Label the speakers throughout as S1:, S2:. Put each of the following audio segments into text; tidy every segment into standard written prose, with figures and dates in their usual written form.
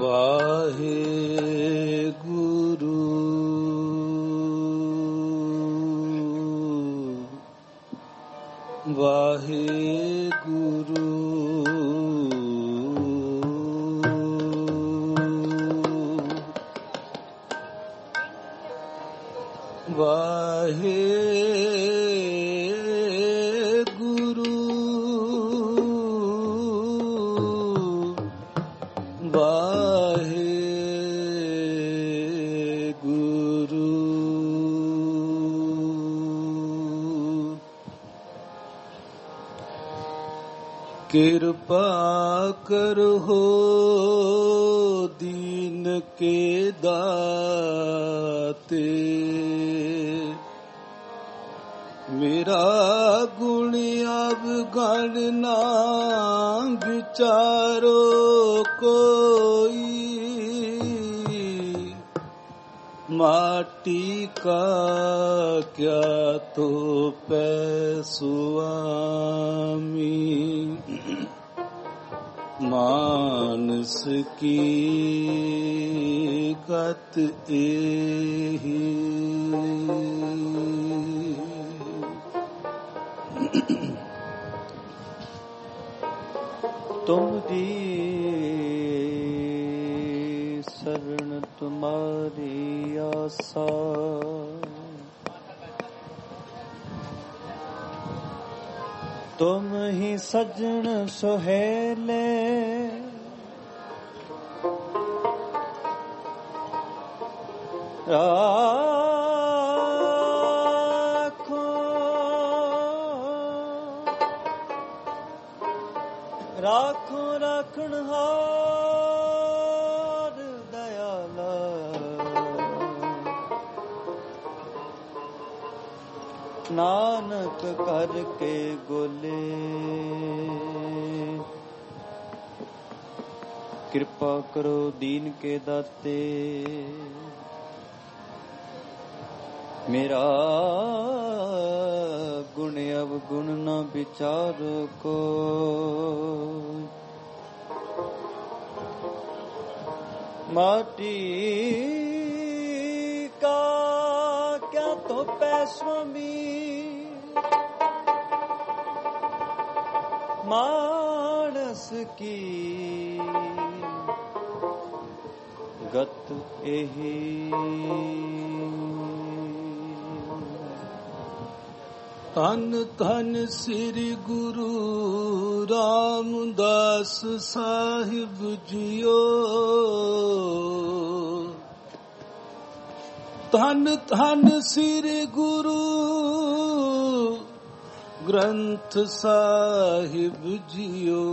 S1: ਵਾਹਿਗੁਰੂ ਵਾਹਿਗੁਰੂ ਵਾਹਿਗੁਰੂ ਵਾਹਿਗੁਰੂ ਕਿਰਪਾ ਕਰੋ ਦੀਨ ਕੇ ਦਾਤੇ ਮੇਰਾ ਗੁਣ ਅਵਗਣ ਨਾ ਵਿਚਾਰੋ ਕੋਈ ਮਾਟੀ ਕਾ ਕਿਆ ਤੋ ਪੈ ਸੁਆਮੀ ਮਾਨਸ ਕੀ ਗਤ ਏਹੀ
S2: ਤੁਮਰੀ ਸਰਣ ਤੁਮਾਰੀ ਆਸਾ ਤੁਮ ਹੀ ਸਜਣ ਸੁਹੇਲੇ ਰਾਖੋ ਰਾਖਣਹਾਰ ਦਇਆਲਾ ਨਾਨਕ ਕਰਕੇ ਗੋਲੇ ਕਿਰਪਾ ਕਰੋ ਦੀਨ ਕੇ ਦਾਤੇ ਮੇਰਾ ਗੁਣ ਅਵਗੁਣ ਨਾ ਵਿਚਾਰੋ ਕੋ ਮਾਟੀ ਕਾ ਕਿਆ ਤੋ ਪੈ ਸੁਆਮੀ ਮਾਨਸ ਕੀ ਗਤ ਏਹੀ
S1: ਧੰਨ ਧੰਨ ਸ੍ਰੀ ਗੁਰੂ ਰਾਮਦਾਸ ਸਾਹਿਬ ਜੀਓ ਧੰਨ ਧੰਨ ਸ੍ਰੀ ਗੁਰੂ ਗ੍ਰੰਥ ਸਾਹਿਬ ਜੀਓ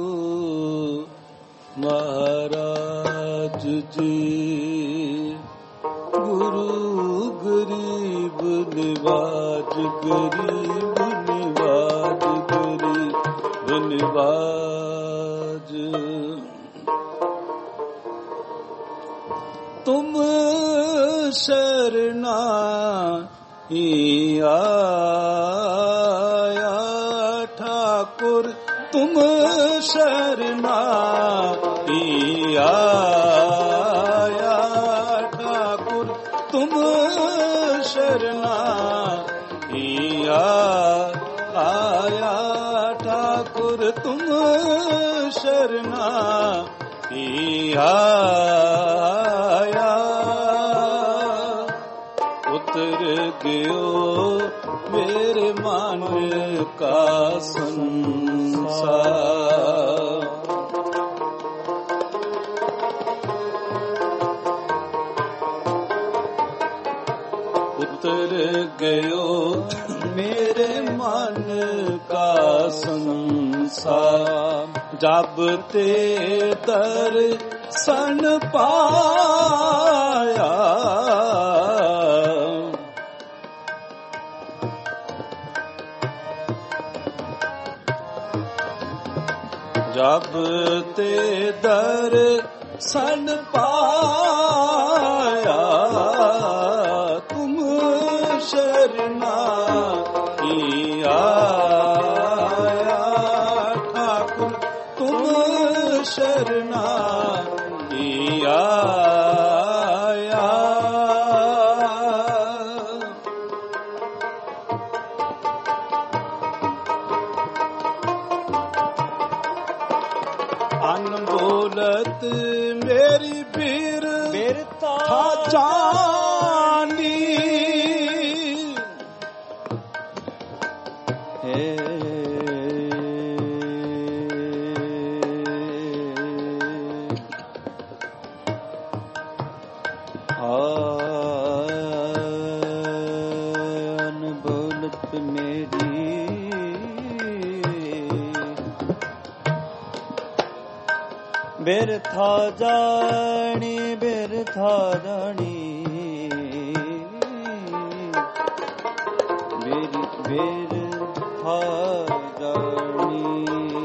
S1: ਮਹਾਰਾਜ ਜੀ ਗੁਰੂ ਗਰੀਬ ਨਿਵਾਜ ਗਰੀਬ ਨਿਵਾਜ ਗਰੀਬ ਨਿਵਾਜ ਤੁਮ ਸ਼ਰਨਾ ਹੀ ਆਇਆ ਠਾਕੁਰ ਤੁਮ ਸ਼ਰਨਾ ਹੀ ਆਇਆ ਠਾਕੁਰ ਤੁਮ ਸ਼ਰਨਾ ਹੀ ਆਇਆ ਠਾਕੁਰ ਤੁਮ ਸ਼ਰਨਾ ਹੀ ਆਇਆ ਉਤਰ ਗਿਓ ਮੇਰੇ ਮਨ ਕਾ ਸੰਸਾਰ ਉਤਰ ਗਿਓ ਮੇਰੇ ਮਨ ਕਾ ਸੰਸਾਰ ਜਬ ਤੇ ਦਰਸ਼ਨ ਪਾਇਆ ਜਬ ਤੇ ਦਰਸ਼ਨ ਪਾਇਆ ਤੁਮ ਸ਼ਰਨਾ ਹੀ ਆਇਆ ਠਾਕੁਰ ਤੁਮ ਸ਼ਰਨਾ ਹੀ ਆਇਆ ਅਨਬੋਲਤ ਮੇਰੀ ਪੀਰ
S2: ਬਿਰਥਾ
S1: ਥਾ ਜਾਨੀ
S2: ਹੈ ਅਨਬੋਲਤ ਮੇਰੀ ਬਿਰਥਾ ਜਾਣੀ ਬਿਰਥਾ ਜਾਣੀ ਬਿਰਥਾ ਜਾਣੀ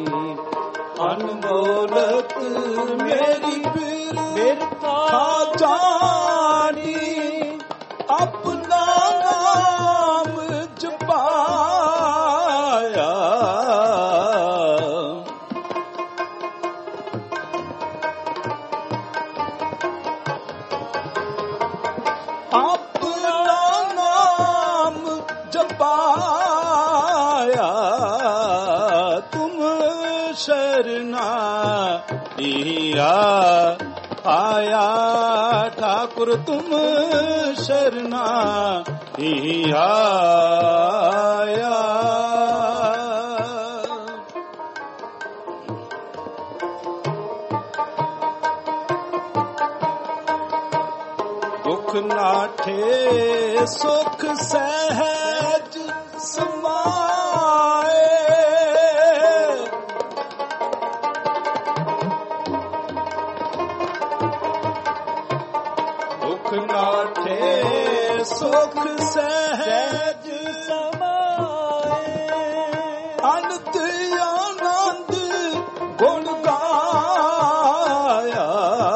S1: ਅਨਬੋਲਤ ਮੇਰੀ ਪੀਰ
S2: ਬਿਰਥਾ
S1: ਜਾਣੀ ਆਪਣਾ ਨਾਮ ਜਪਾਇਆ ਆਪਣਾ ਨਾਮ ਜਪਾਇਆ ਤੁਮ ਸ਼ਰਨਾ ਆਇਆ ठाकुर तुम शरणा आया दुख नाठे सुख सहज समाए नाठे सुख सहज
S2: समाए
S1: अनंत आनंद गुण गाया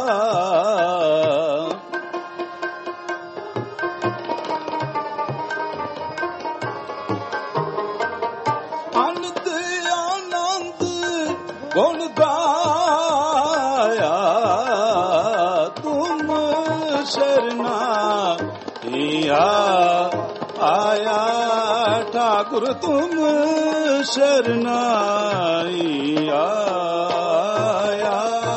S1: अनंत आनंद गुण गाया तुम शरणा आया ठाकुर तुम शरणा आया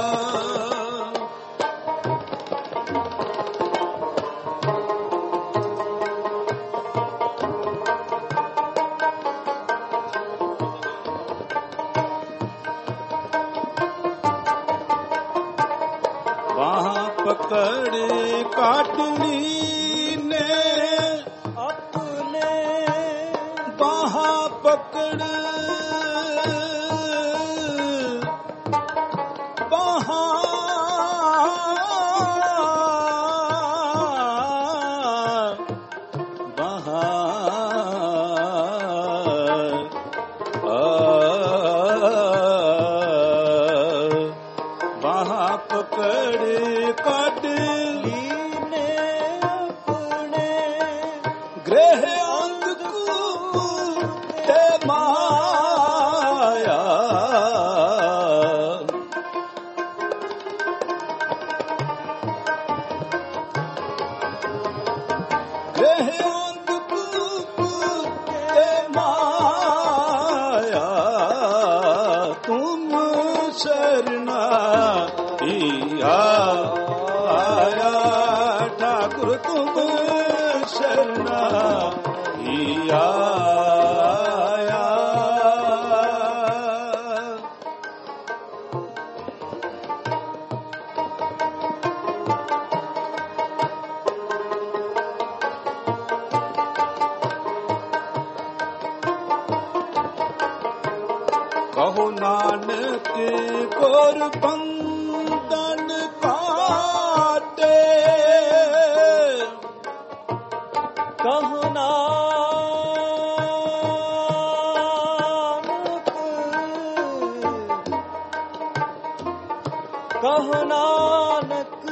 S1: वहाँ पकड़ काटनी ने
S2: अपने
S1: वहाँ पकड़ वहाँ वहाँ पकड़ काट
S2: लीने अपने
S1: गृह अंधकूप ते माया गृह अंधकूप ते माया तुम शरणा आया ठाकुर तुम शरणा आया कहो नानक कोर बंधन काटे
S2: कहो नानक कहो नानक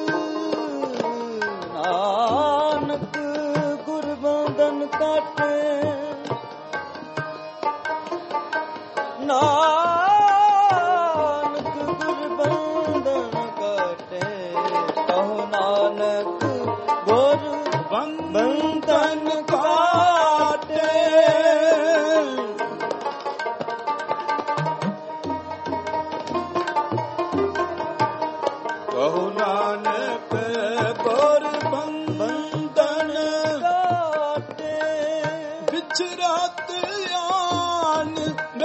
S2: नानक गुरबंधन काटे नानक गुरबंधन काटे कहो नानक गुरबंधन काटे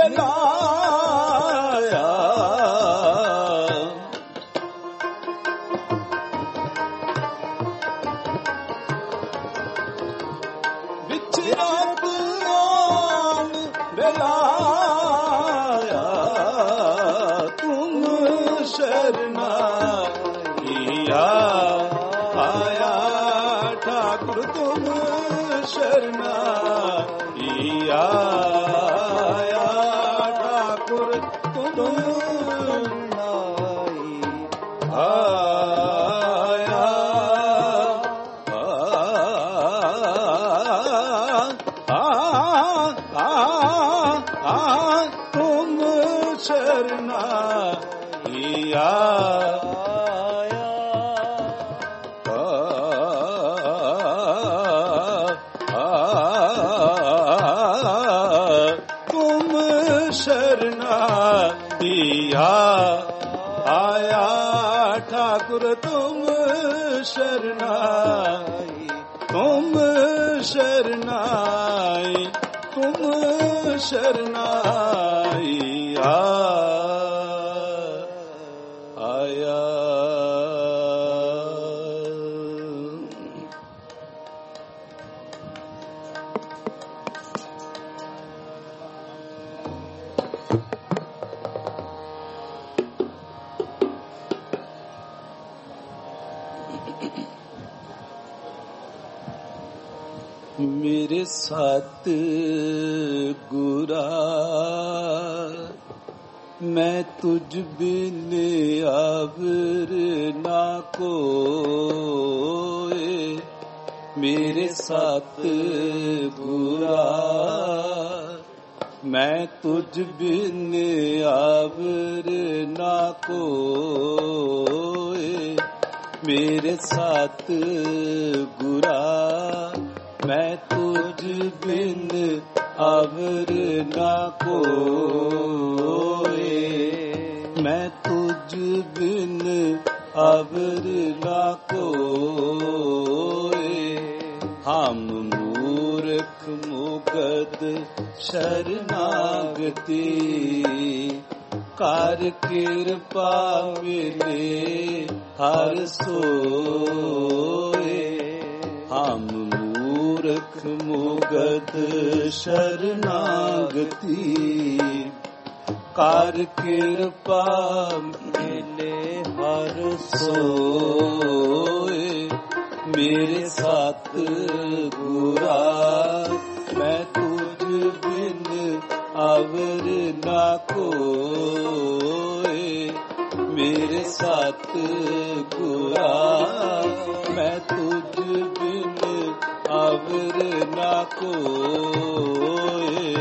S1: ਮਿਲਾਇਆ ਵਿੱਚ ਰਾਤ ਆਨ ਮਿਲਾਇਆ ਤੁਮ ਸ਼ਰਨਾਈਆ ਆਇਆ ਠਾਕੁਰ ਤੁਮ ਸ਼ਰਨਾਈਆ ਆਇਆ ਠਾਕੁਰ ਤੁਮ ਤੁਮ ਸ਼ਰਨਾਈਆ ਤੁਮ ਸ਼ਰਨਾਈਆ ਆਇਆ ਠਾਕੁਰ ਤੁਮ ਸ਼ਰਨਾਈ ਤੁਮ ਸ਼ਰਨਾਈ ਤੁਮ ਸ਼ਰਨਾਈ ਆਇਆ ਮੇਰੇ ਸਤ ਗੁਰਾ ਮੈਂ ਤੁਝ ਬਿਨ ਆਵਰ ਨਾ ਕੋਏ ਮੇਰੇ ਸਤ ਗੁਰਾ ਮੈਂ ਤੁਝ ਬਿਨ ਆਵਰ ਨਾ ਕੋਏ ਮੇਰੇ ਸਤ ਗੁਰਾ ਮੈਂ ਤੁਝ ਬਿਨ ਆਵਰ ਨਾ ਕੋਏ ਮੈਂ ਤੁਝ ਬਿਨ ਆਵਰ ਨਾ ਕੋਏ ਹਮ ਮੂਰਖ ਮੁਗਧ ਸ਼ਰਨਾਗਤੀ ਕਰ ਕਿਰਪਾ ਮਿਲੇ ਹਰ ਸੋਏ ਹਮ ਮੂਰਖ ਮੁਗਧ ਸ਼ਰਨਾਗਤੀ ਕਰ ਕਿਰਪਾ ਮਿਲੇ ਹਰ ਸੋਏ ਮੇਰੇ ਸਤ ਗੁਰਾ ਮੈਂ ਤੁਝ ਬਿਨ ਆਵਰ ਨਾ ਕੋਏ ਮੇਰੇ ਸਤ ਗੁਰਾ ਮੈਂ ਤੁਝ ਬਿਨ ਆਵਰ ਨਾ ਕੋਏ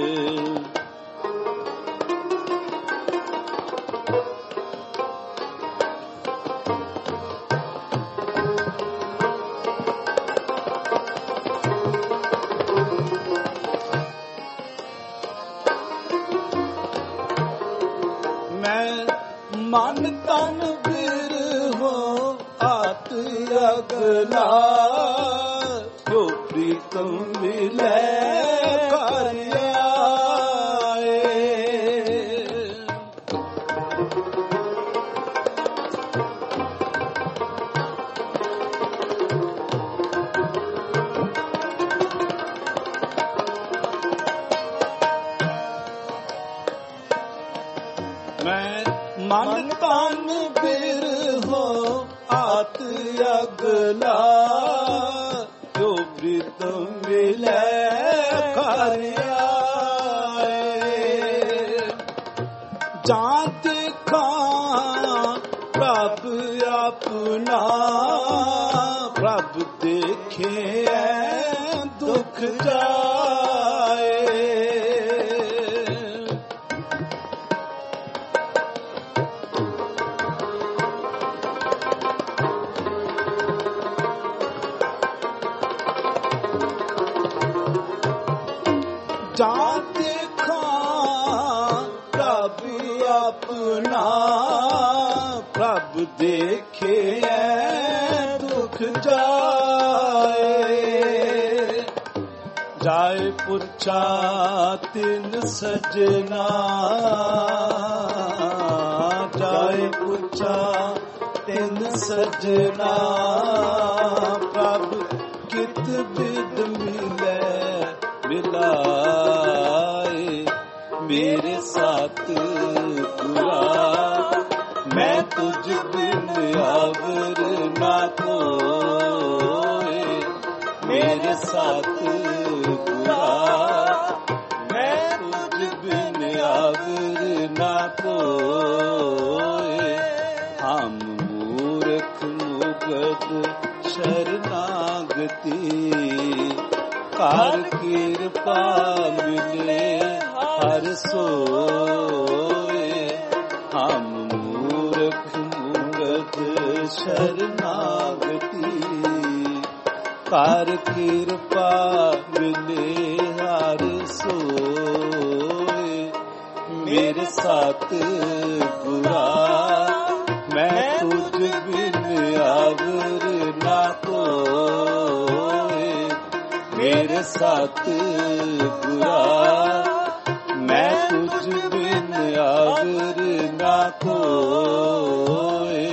S1: ਮਨ ਤਨ ਬਿਰਹੋ ਆਤ ਅਗਲਾ ਜੋ ਪ੍ਰੀਤਮ ਮਿਲੇ ਕਰ ਆਏ ਮੈਂ ਮਨ ਤਨ ਬਿਰਹੋ ਆਤ ਅਗਲਾ ਜੋ ਪ੍ਰੀਤਮ ਮਿਲੇ ਕਰ ਆਏ ਜਾਂ ਦੇਖਾਂ ਪ੍ਰਭ ਆਪਣਾ ਪ੍ਰਭ ਦੇਖੇ ਦੁਖ ਜਾਏ ਜਾਂ ਦੇਖਾਂ ਪ੍ਰਭ ਆਪਣਾ ਪ੍ਰਭ ਦੇਖੇ ਦੁਖ ਜਾਏ ਜਾ ਜਾਏ ਪੁਰਛਾ ਤਿੰਨ ਸਜਣਾ, ਜਾਏ ਪੁਰਛਾ ਤਿੰਨ ਸਜਣਾ, ਪ੍ਰਭ ਕਿਤ ਬਿਦ ਮਿਲੇ ਮਿਲਾਏ, ਮੇਰੇ ਸਾਥ ਗੁਰਾ ਮੈਂ ਤੁਝ ਬਿਨ ਆਵਰ ਨਾ ਕੋਏ, ਮੇਰੇ ਸਾਥ ਗੁਰਾ ਮੈਂ ਤੁਝ ਬਿਨ ਆਵਰ ਨਾ ਕੋਏ, ਹਮ ਮੂਰਖ ਮੁਗਧ ਸ਼ਰਨਾਗਤੀ, ਕਰ ਕਿਰਪਾ ਮਿਲੇ ਹਰ ਸੋਏ, ਹਮ ਮੂਰਖ ਮੁਗਧ ਸ਼ਰਨਾਗਤੀ, ਕਰ ਕਿਰਪਾ ਮਿਲੇ ਹਰ ਸੋਏ, ਮੇਰੇ ਸਾਥ ਗੁਰਾ ਮੈਂ ਤੁਝ ਬਿਨ ਆਵਰ ਨਾ ਕੋਏ, ਮੇਰੇ ਸਾਥ ਗੁਰਾ ਮੈਂ ਤੁਝ ਬਿਨ ਆਵਰ ਨਾ ਕੋਏ।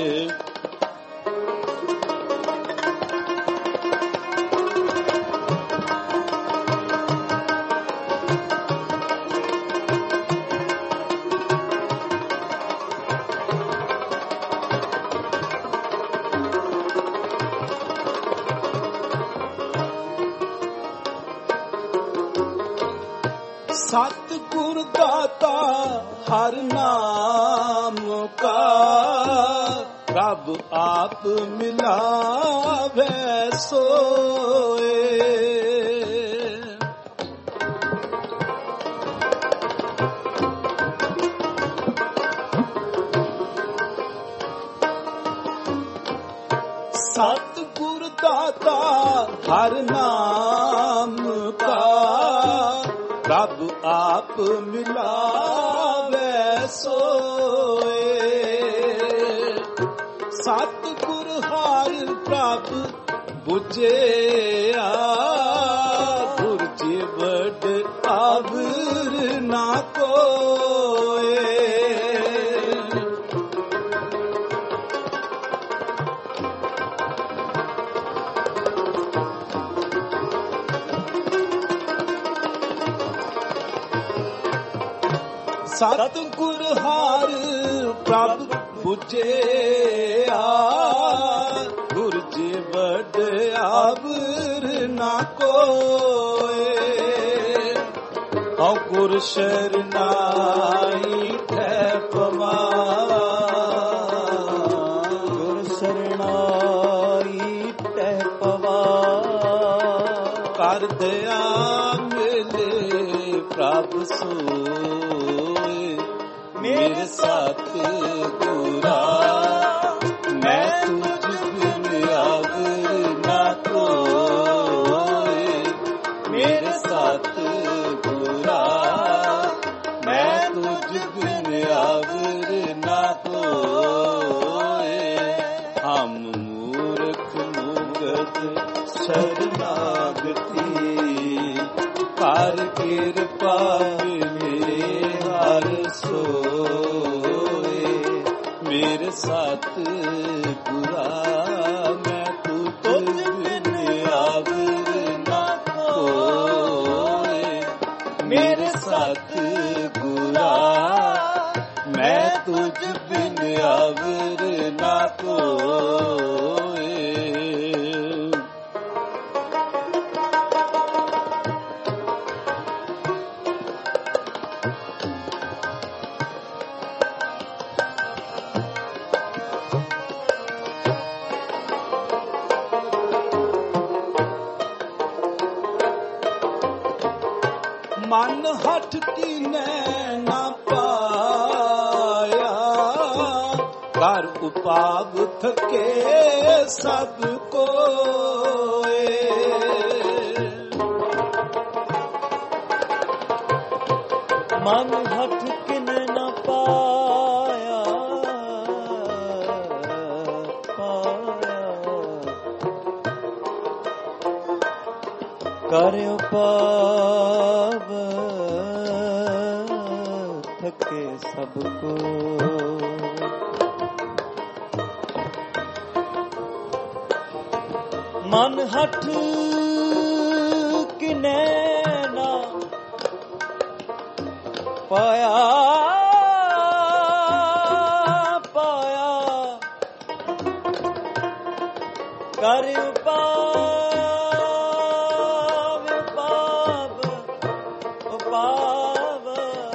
S1: ਸਤਿਗੁਰ ਦਾਤਾ ਹਰ ਨਾਮ ਕਾ, ਪ੍ਰਭ ਆਪ ਮਿਲਾਵੇ ਸੋਏ, ਸਤਿਗੁਰ ਦਾਤਾ ਹਰ ਨਾਮ ਕਾ, ਪ੍ਰਭ ਆਪ ਮਿਲਾਵੇ ਸੋਏ, ਸਤਿਗੁਰ ਹਰਿ ਪ੍ਰਭ ਬੁਝਿਆ, ਗੁਰ ਜੀ ਵਡ ਆਵਰ ਨਾ ਕੋਏ, ਸਤਿਗੁਰ ਹਰਿ ਪ੍ਰਭ ਬੁਝਿਆ, ਗੁਰ ਜੀ ਵਡ ਆਵਰ ਨਾ ਕੋਏ, ਹਉ ਗੁਰ ਸ਼ਰਨਾਈ ਠਹਿ ਪਵਾ,
S2: ਗੁਰ ਸ਼ਰਨਾਈ ਠਹਿ ਪਵਾ,
S1: ਕਰ ਦਇਆ ਮਿਲੇ ਪ੍ਰਭ ਸੋਏ, ਮੇਰੇ ਸਾਥ ਗੁਰਾ ਮੈਂ ਤੁਝ ਬਿਨ ਆਵਰ ਨਾ ਕੋਏ, ਮੇਰੇ ਸਾਥ ਗੁਰਾ ਮੈਂ ਤੁਝ ਬਿਨ ਆਵਰ ਨਾ ਕੋਏ, ਹਮ ਮੂਰਖ ਮੁਗਧ ਸ਼ਰਨਾਗਤੀ, ਕਰ ਕਿਰਪਾ ਮਿਲੇ ਹਰ ਸੋਏ, ਮੇਰੇ ਸਾਥ ਗੁਰਾ ਮੈਂ ਤੁਝ ਬਿਨ ਆਵਰ ਨਾ ਕੋਏ, ਮੇਰੇ ਸਾਥ ਗੁਰਾ ਮੈਂ ਤੁਝ ਬਿਨ ਆਵਰ ਨਾ ਕੋਏ। ਮਨ ਹਠ ਕੀਨੈ ਨਾ ਪਾਇਆ, ਕਰ ਉਪਾਵ ਥਕੇ ਸਭ ਕੋਏ,
S2: ਮਨ ਹਠ ਕਿਨੈ ਨਾ ਪਾਇਆ, ਕਰਿਓ ਪਾਵ ਥਕੇ ਸਭ ਕੋ। ਮਨ ਹਠ ਕਿਨੈ ਨਾ ਪਾਇਆ ਪਾਇਆ ਕਰਿਓ ਪਾਵ ਪਾਵ ਪਾਵ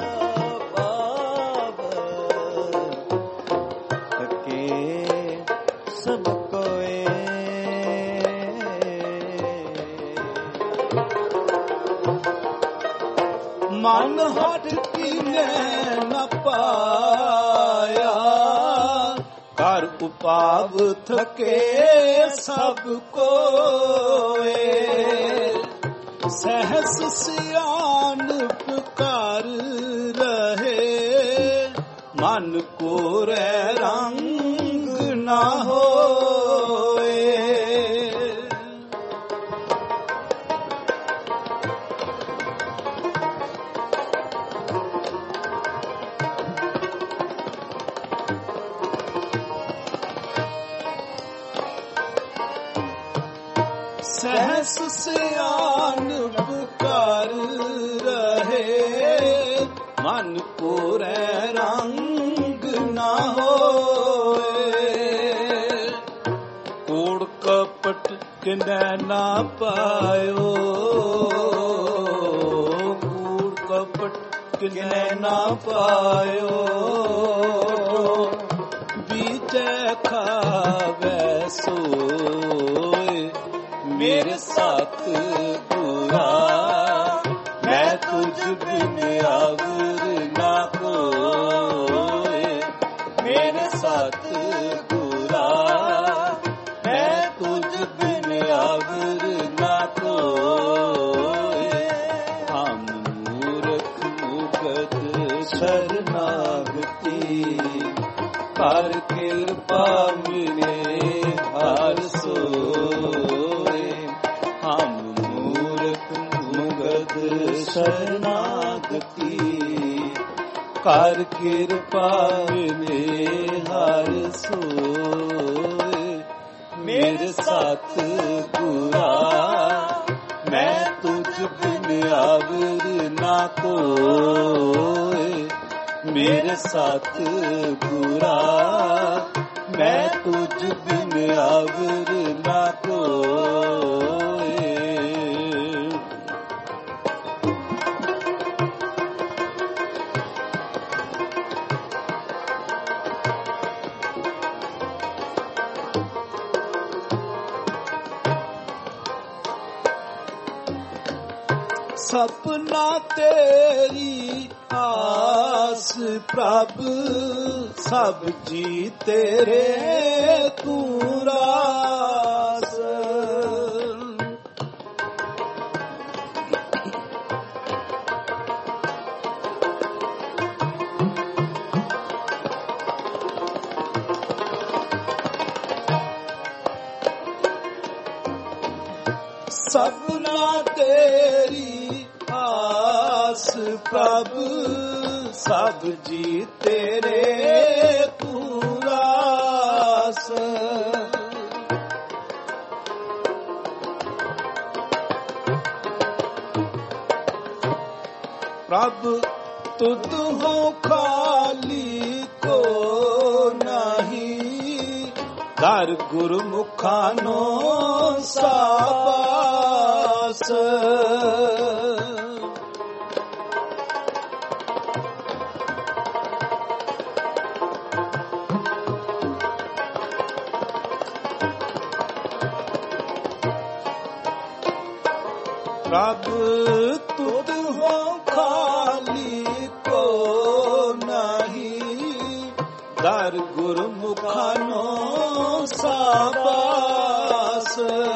S2: ਪਾਵ ਥਕੇ ਸਭ ਕੋਏ।
S1: ਮਨ ਹਟ ਕੀਨੇ ਨ ਪਾਇਆ ਕਰ ਉਪਾਵ ਥਕੇ ਸਭ ਕੋਏ। ਸਹਸ ਸਿਆਣਪ ਕਰ ਰਹੇ ਮਨ ਕੋਰੇ ਰੰਗ ਨਾ ਹੋਏ। ਸਹਸ ਸਿਆਣਪ ਕਰ ਰਹੇ ਮਨ ਕੋਰੇ ਰੰਗ ਨਾ ਹੋਏ। ਕੂੜ ਕਪਟ ਕਿਨੈ ਨਾ ਪਾਇਓ ਕੂੜ ਕਪਟ ਕਿਨੈ ਨਾ ਪਾਇਓ। ਬੀਜੈ ਖਾਵੈ ਸੋਇ ਮੇਰੇ ਸਤ ਗੁਰਾ ਮੈਂ ਤੁਝ ਬਿਨ ਆਵਰ ਨਾ ਕੋਇ। ਮੇਰੇ ਸਤ ਗੁਰਾ ਮੈਂ ਤੁਝ ਬਿਨ ਆਵਰ ਨਾ ਕੋਇ। ਹਮ ਮੂਰਖ ਮੁਗਤ ਸ਼ਰਨਾਗਤੀ ਕਰ ਕਿਰਪਾ ਮਿਲੇ ਹਰ ਸੋਇ। ਹਮ ਮੂਰਖ ਮੁਗਤ ਸ਼ਰਨਾਗਤੀ ਕਰ ਕਿਰਪਾ ਮਿਲੇ ਹਰ ਸੋਇ। ਮੇਰੇ ਸਤ ਗੁਰਾ ਮੈਂ ਤੁਝ ਬਿਨ ਆਵਰ ਨਾ ਕੋਇ। ਮੇਰੇ ਸਤ ਗੁਰਾ ਮੈਂ ਤੁਝ ਬਿਨ ਆਵਰ ਨਾ ਕੋਇ। ਸਪਨਾ ਤੇਰੀ ਆਸ ਪ੍ਰਭ ਸਭ ਜੀ ਤੇਰੇ ਤੂੰ ਰਾਸ। ਸਪਨਾ ਤੇਰੀ ਆਸ ਪ੍ਰਭ ਸਭ ਜੀ ਤੇਰੇ ਤੂੰ ਰਾਸ। ਪ੍ਰਭ ਤੁਧ ਹੋ ਖਾਲੀ ਕੋ ਨਹੀਂ ਦਰ ਗੁਰਮੁਖਾਂ ਨੋ ਸਾਬਾਸ। ਪ੍ਰਭ ਤੁਧ ਹੋ ਖਾਲੀ ਕੋ ਨਹੀਂ ਦਰ ਗੁਰਮੁਖਾਂ ਨੋ ਸਾਬਾਸ।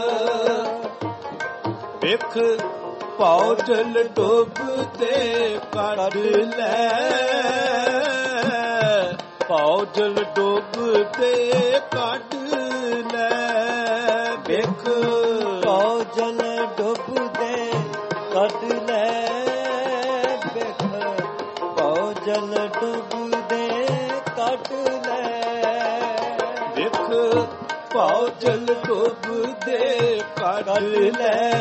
S1: ਵੇਖ ਪਾਉ ਜਲ ਡੁੱਬਦੇ ਕੱਢ ਲੈ ਪਾਉ ਜਲ ਡੁੱਬਦੇ ਕੱਢ ਲੈ। ਵੇਖ
S2: ਪਾਉ ਜਲ ਡੁੱਬਦੇ ਕੱਢ ਲੈ ਬਿਖ ਭਉ ਜਲ ਡੁੱਬਦੇ ਕੱਢ ਲੈ
S1: ਬਿਖ ਭਉ ਜਲ ਡੁੱਬਦੇ ਕੱਢ ਲੈ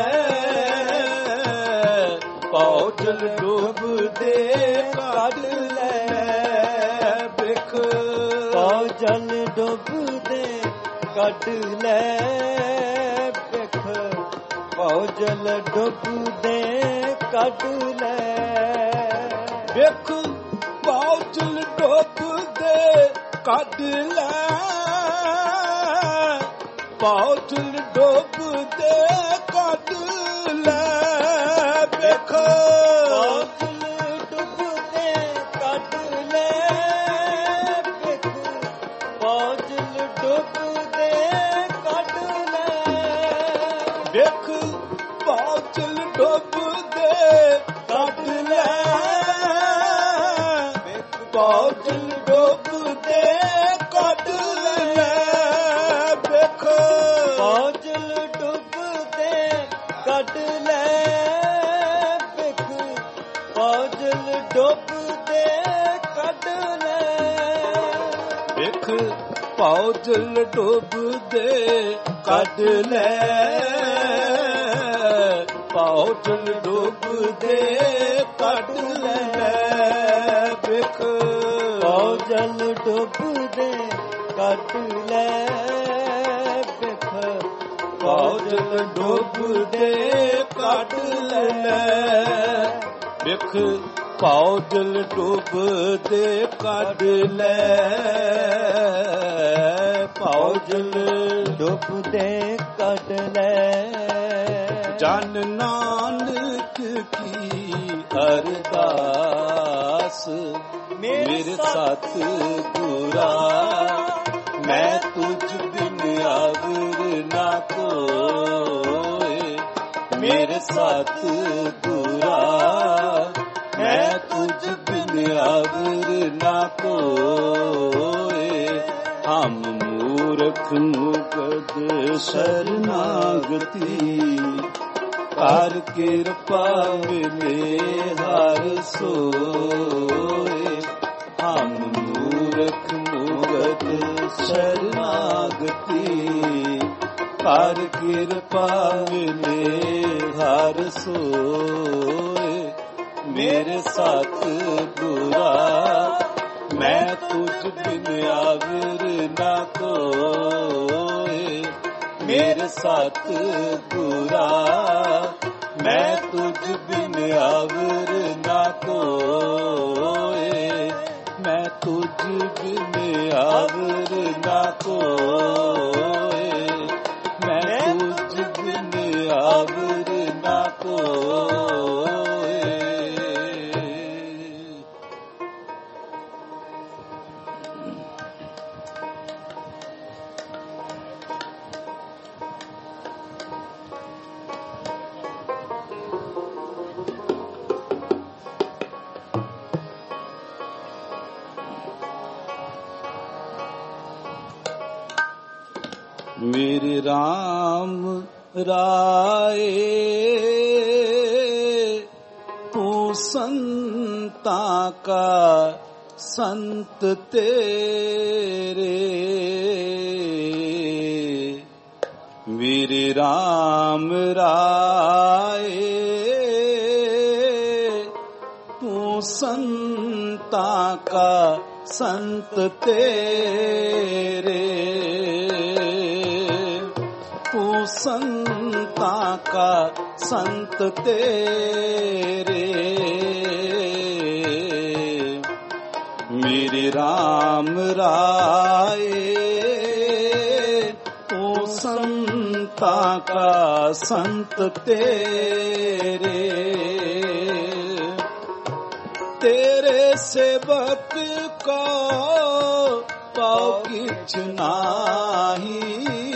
S1: ਭਉ ਜਲ ਡੁੱਬਦੇ ਕੱਢ ਲੈ ਬਿਖ
S2: ਭਉ ਜਲ ਡੁੱਬਦੇ ਕੱਢ ਲੈ ਬਿਖ ਭਉ ਜਲ ਡੁੱਬਦੇ ਕੱਢ ਲੈ
S1: ਬਿਖ ਭਉ ਜਲ ਡੁੱਬਦੇ ਕੱਢ ਲੈ ਭਉ ਜਲ ਡੁੱਬਦੇ ਕੱਢ ਲੈ ਬਿਖ
S2: ਭਉ ਜਲ ਡੁੱਬਦੇ ਕੱਢ ਲੈ ਬਿਖ ਭਉ ਜਲ ਡੁੱਬਦੇ ਕੱਢ ਲੈ
S1: ਬਿਖ ਭਉ ਜਲ ਡੁੱਬਦੇ ਕੱਢ ਲੈ ਭਉ ਜਲ ਡੁੱਬਦੇ ਕੱਢ ਲੈ ਬਿਖ
S2: ਭਉ ਜਲ ਡੁੱਬਦੇ ਕੱਢ ਲੈ ਬਿਖ ਭਉ ਜਲ ਡੁੱਬਦੇ ਕੱਢ ਲੈ
S1: ਬਿਖ ਭਉ ਜਲ ਡੁੱਬਦੇ ਕੱਢ ਲੈ ਭਉ ਜਲ ਡੁੱਬਦੇ ਕੱਢ ਲੈ ਬਿਖ
S2: ਭਉ ਜਲ ਡੁੱਬਦੇ ਕੱਢ ਲੈ ਬਿਖ
S1: ਭਉ ਜਲ ਡੁੱਬਦੇ ਕੱਢ ਲੈ ਬਿਖ ਭਉ ਜਲ ਡੁੱਬਦੇ ਕੱਢ ਲੈ ਭਉ ਜਲ
S2: ਡੁੱਬਦੇ ਕੱਢ ਲੈ
S1: ਜਨ ਨਾਨਕ ਕੀ ਅਰਦਾਸ ਮੇਰੇ ਸਤ ਗੁਰਾ ਮੈਂ ਤੁਝ ਬਿਨ ਆਵਰ ਨਾ ਕੋਏ ਮੇਰੇ ਸਤ ਗੁਰਾ ਮੈਂ ਤੁਝ ਬਿਨ ਆਵਰ ਨਾ ਕੋਏ ਹਮ ਮੂਰਖ ਮੁਕਦ ਸ਼ਰਨਾਗਤੀ ਕਰ ਕਿਰਪਾ ਮਿਲੇ ਹਰ ਸੋਏ ਹਮ ਮੂਰਖ ਮੁਕਦ ਸ਼ਰਨਾਗਤੀ ਕਰ ਕਿਰਪਾ ਮਿਲੇ ਹਰ ਸੋਏ ਮੇਰੇ ਸਤ ਗੁਰਾ ਮੈਂ ਤੁਝ ਬਿਨ ਆਵਰ ਨਾ ਕੋਏ ਮੇਰੇ ਸਤ ਗੁਰਾ ਮੈਂ ਤੁਝ ਬਿਨ ਆਵਰ ਨਾ ਕੋਏ ਮੈਂ ਤੁਝ ਬਿਨ ਆਵਰ ਨਾ ਕੋਏ ਮੈਂ ਤੁਝ ਬਿਨ ਆਵਰ ਨਾ ਕੋਏ मेरे राम राए तू संता का संत तेरे मेरे राम राए तू संता का संत तेरे तू संता का संत तेरे मेरे राम राए तू संता का संत तेरे तेरे सेवक को पाओ किछ नाही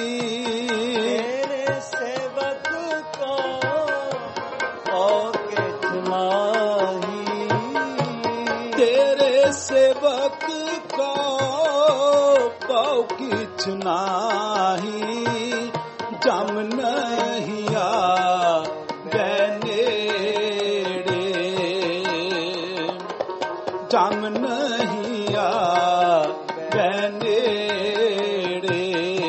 S1: सेवक को पाओ किछ नाही जम नहीं आ बनेरे ਜਮ ਨਹੀਂ ਆਵੈ ਨੇੜੇ।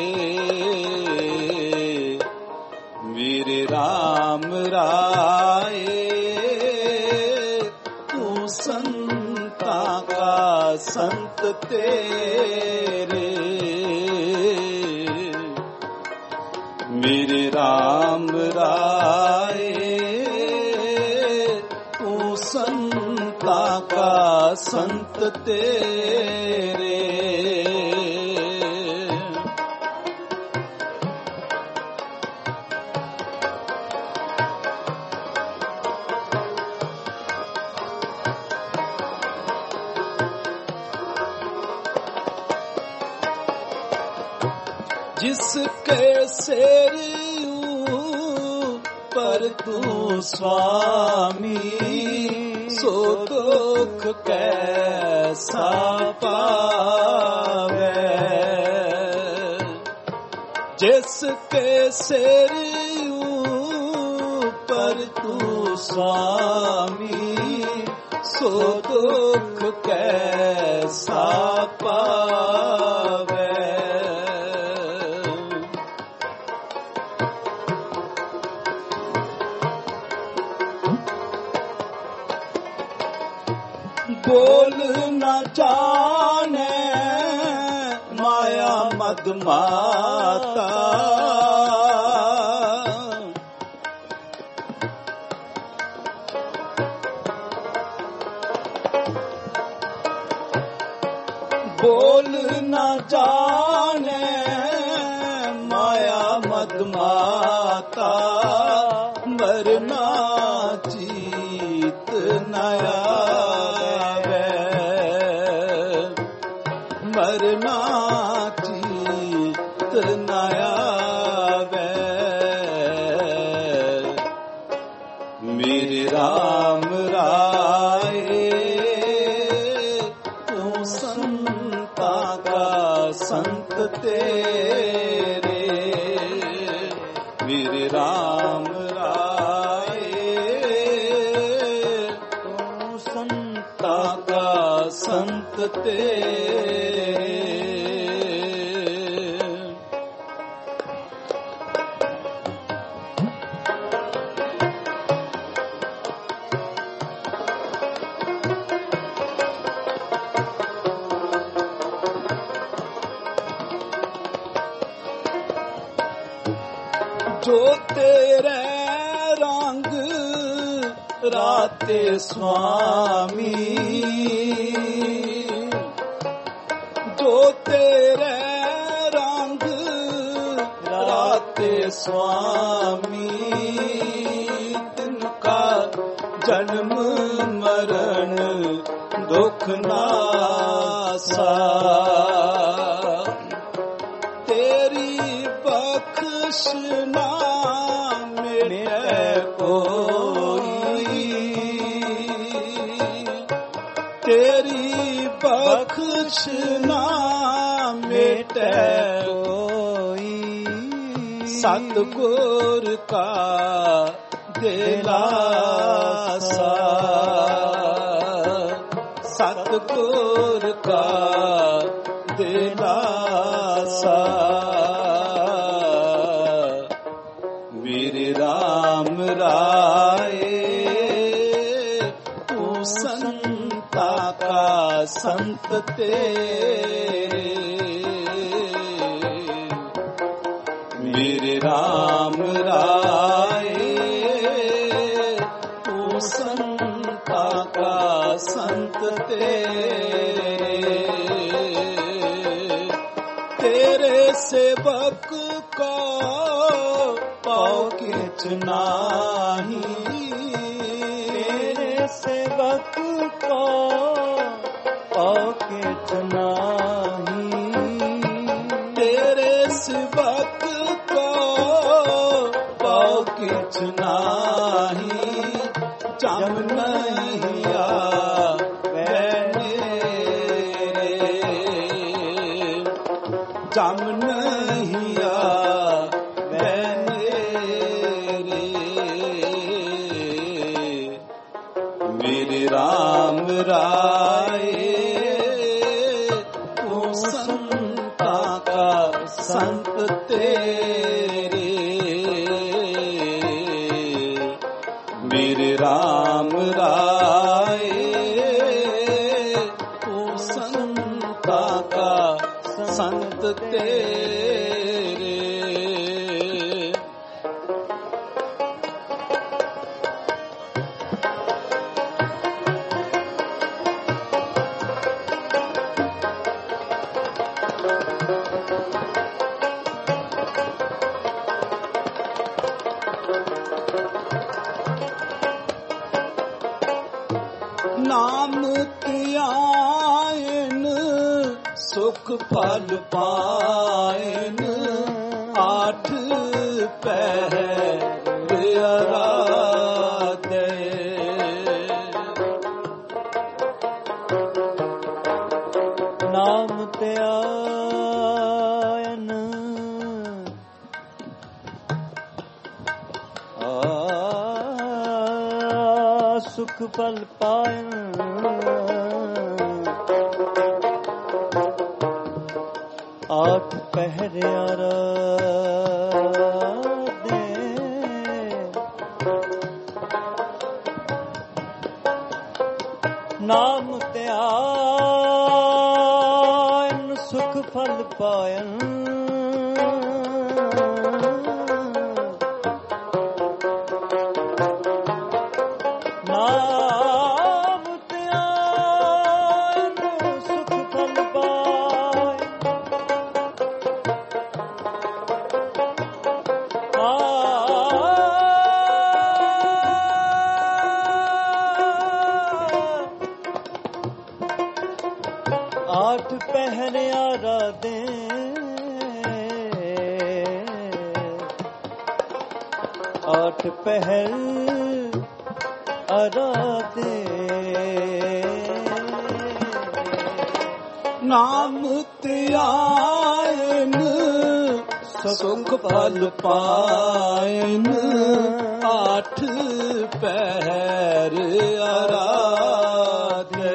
S1: ਮੇਰੇ ਰਾਮ ਰਾਏ ਤੂੰ ਸੰਤਾਂ ਕਾ ਸੰਤ ਤੇਰੇ। ਮੇਰੇ ਰਾਮ ਰਾਏ ਤੂੰ ਸੰਤਾਂ ਕਾ ਸੰਤ ਤੇਰੇ। जिसके सिर पर तू स्वामी सो दुख कैसा पावे। जिसके सिर पर तू स्वामी सो दुख कैसा पावे। बोल न जाने माया मद माता। बोल न जाने माया मद माता। मरना जीत नया मरना जीत नया वे। मेरे राम राए तू संता का संत तेरे। मेरे राम राए तू संता का संत तेरे। जो तेरे रंग राते स्वामी। जो तेरे रंग राते स्वामी। तिनका जन्म मरण दुख नासा। तेरी बख्श ना मिटे कोई। तेरी बख्श ना मिटे कोई। सतगुर का दिलासा। सतगुर का दिलासा। मेरे राम राए तू संता का संत तेरे। मेरे राम राए तू संता का संत तेरे। तेरे सेवक को पाओ किच नाही। तेरे सेवक को पाओ किच नाही। तेरे सेवक को पाओ किच नाही। जम नहीं आवे नेरे। जम नहीं आवे नेरे। मेरे राम राये तू संता का संत तेरे, मेरे राम राये तू संता का संत तेरे। नाम ध्यान सुख फल पायन, आठ पहर आराधे।
S2: नाम ध्यान सुख फल पायन, आठ पहर आराधे। नाम ध्यान सुख फल पायन, नाम ध्यान सुख फल पायन, आठ पहर आराधे। आठ पहर आराधे।
S1: नाम ध्यान सुख फल पायन, आठ पहर आराधे।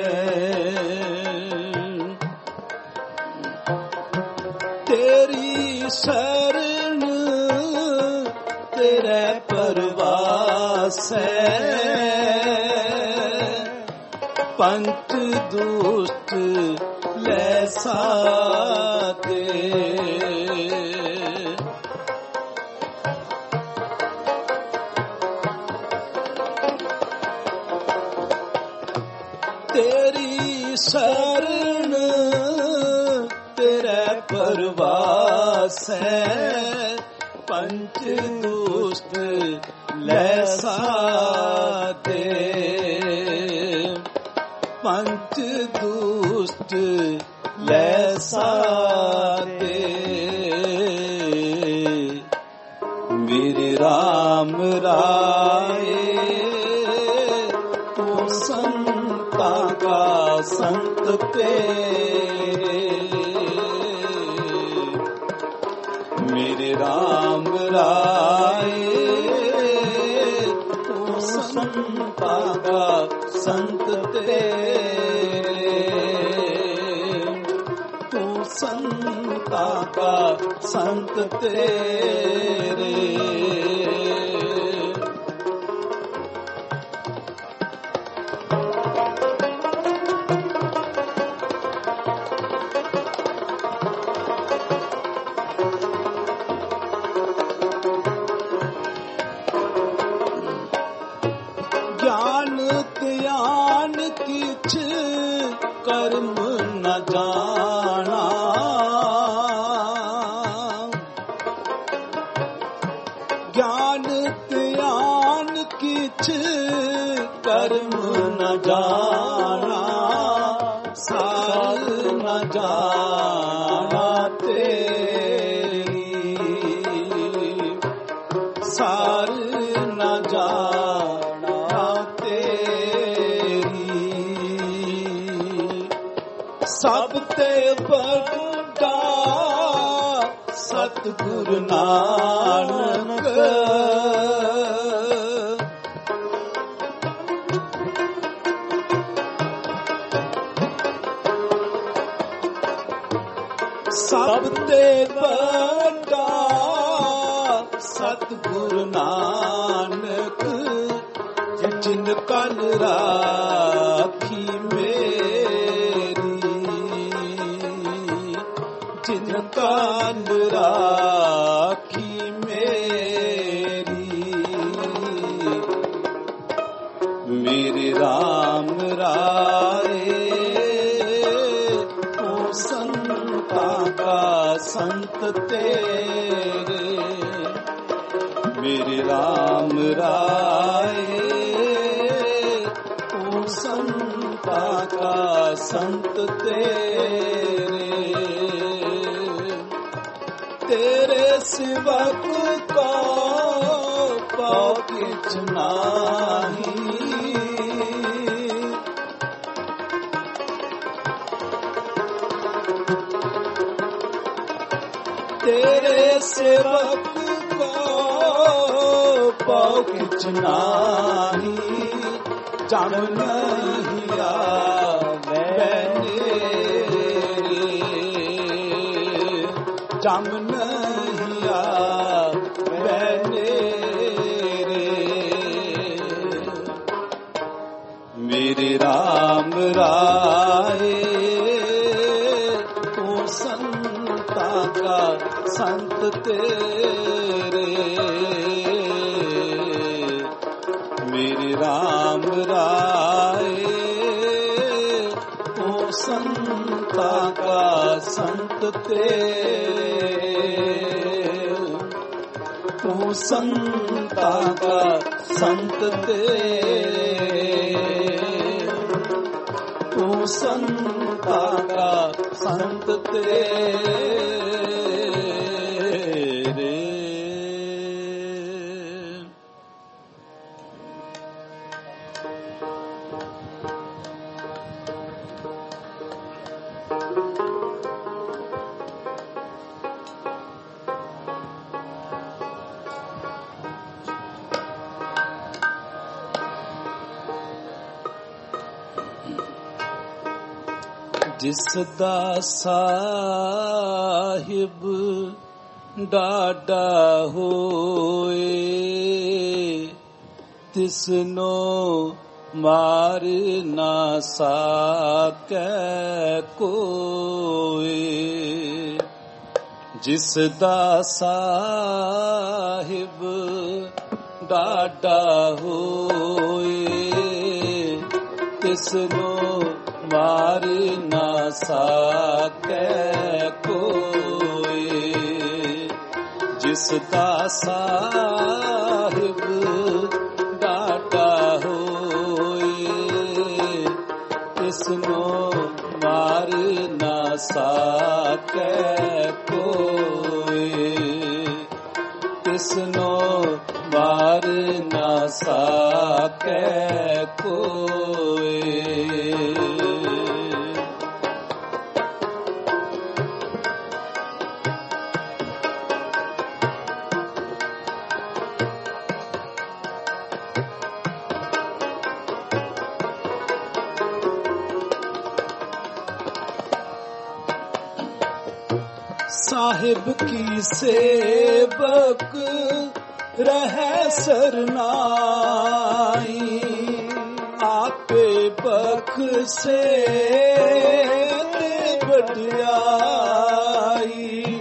S1: तेरी शरण तेरे परवास है, पंच दुष्ट ले साथे। तेरी शरण तेरे परवास है, पंच दुष्ट ले साथे। पंच दुष्ट ले साथे। मेरे राम राये तू संता का संत तेरे, मेरे राम राये तू संता का संत तेरे, तू संता का संत तेरे। ज्ञान ज्ञान किछ कर्म न जाना, ज्ञान ज्ञान किछ कर्म न जाना, सार न जाना तेरी, सार न जाना तेरी। सब ते बड़ा सतगुरु नानक, ਸਭ ਤੇ ਵੱਡਾ ਸਤਿਗੁਰੂ ਨਾਨਕ ਜਿਨ ਕਲ ਰਾਖੀ ਮੇਰੀ, ਜਿਨ ਕਲ ਰਾਖੀ ਮੇਰੀ। ਮੇਰੇ ਰਾਮ ਰਾਏ ਤੂੰ ਸੰਤਾਂ ਕਾ ਸੰਤ ਤੇਰੇ, ਮੇਰੇ ਰਾਮ ਰਾਏ ਤੂੰ ਸੰਤਾਂ ਕਾ ਸੰਤ ਤੇਰੇ। ਤੇਰੇ ਸਿਵਕ ਕੋ ਪਾਉ ਕਿਛ ਨਾਹੀ, ਤੇਰੇ ਸੇਵਕ ਕੋ ਪਾਉ ਕਿਛ ਨਾਹੀ। ਜਮ ਨਹੀਂ ਆਵੈ ਨੇਰੇ, ਜਮ ਨਹੀਂ ਆਵੈ ਨੇਰੇ। ਮੇਰੇ ਰਾਮ ਰਾਏ ਤੂੰ ਸੰਤਾਂ ਕਾ ਸੰਤ ਤੇਰੇ, ਮੇਰੇ ਰਾਮ ਰਾਏ ਤੂੰ ਸੰਤਾਂ ਕਾ ਸੰਤ ਤੇਰੇ, ਤੂੰ ਸੰਤਾਂ ਕਾ ਸੰਤ ਤੇਰੇ, ਤੂੰ ਸੰਤਾਂ ਕਾ ਸੰਤ ਤੇਰੇ। ਜਿਸ ਦਾ ਸਾਹਿਬ ਡਾਢਾ ਹੋਏ, ਤਿਸਨੋ ਮਾਰ ਨਾ ਸਾਕੈ ਕੋਏ। ਜਿਸ ਦਾ ਸਾਹਿਬ ਡਾਢਾ ਹੋਏ, ਤਿਸਨੋ ਮਾਰ ਨਾ ਸਾਕੈ ਕੋਏ। ਜਿਸ ਦਾ ਸਾਹਿਬ ਡਾਢਾ ਹੋਏ, ਤਿਸਨੋ ਮਾਰ ਨਾ ਸਾਕੈ ਕੋਏ। ਤਿਸਨੋ ਮਾਰ ਨਾ ਸਾਕੈ ਕੋਏ। साहिब की सेवक रहै सरनाई, आपे बख्शे वडियाई।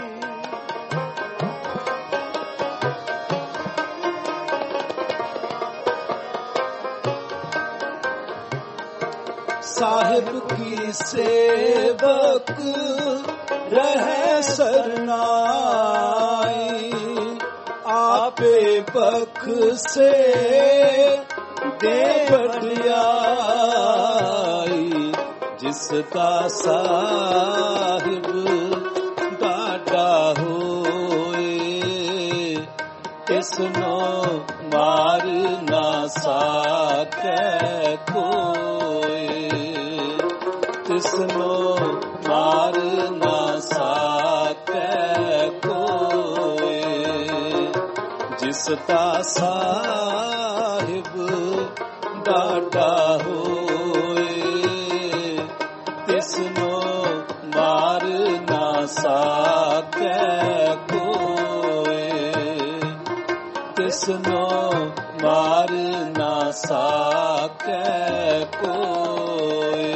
S1: साहिब की सेवक रहै सरनाई, आपे बख्शे दे वडियाई। जिसका साहिब डाढा होए, तिसनो मार ना साकै कोई। तिसनो मार ना साकै कोई। जिसका साहिब डाढा होए, तिसनो मार ना ਸਾਕੈ ਕੋਇ, ਤਿਸਨੋ ਮਾਰ ਨਾ ਸਾਕੈ ਕੋਇ।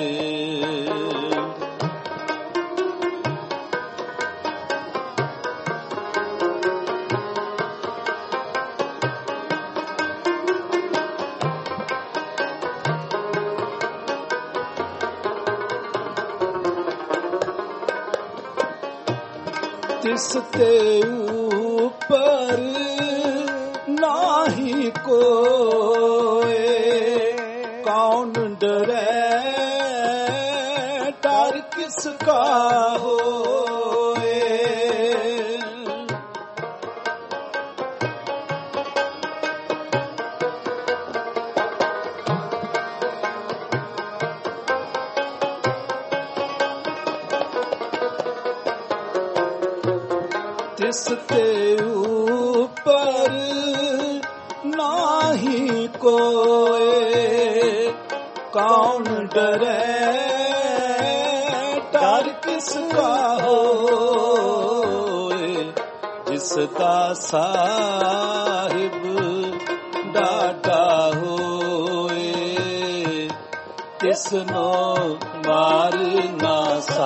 S1: ਤਿਸ ਤੇ ਉਪਰ ਨਾਹੀ ਕੋਇ, ਕੌਣ ਡਰੈ ਡਰ ਕਿਸ ਕਾ ਹੋਇ। ਤਿਸ ਤੇ ਉਪਰ ਨਾਹੀ ਕੋਇ, ਕੌਣ ਡਰੈ ਡਰ ਕਿਸ ਕਾ ਹੋਇ। ਜਿਸ ਦਾ ਸਾਹਿਬ ਡਾਢਾ ਹੋਇ, ਤਿਸਨੋ ਮਾਰ ਨਾ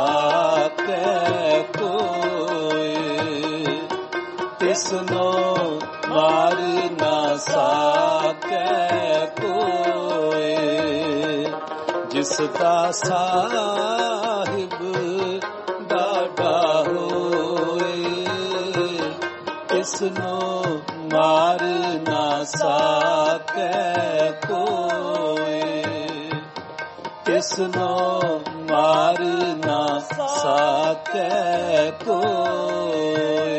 S1: ਸਾਕੈ ਕੋਇ, ਤਿਸਨੋ ਮਾਰ ਨਾ ਸਾਕੈ ਕੋਇ। ਜਿਸ ਦਾ ਸਾਹਿਬ ਡਾਢਾ ਹੋਇ, ਤਿਸਨੋ ਮਾਰ ਨਾ ਸਾਕੈ ਕੋਇ, ਤਿਸਨੋ ਮਾਰ ਨਾ ਸਾਕੈ ਕੋਇ।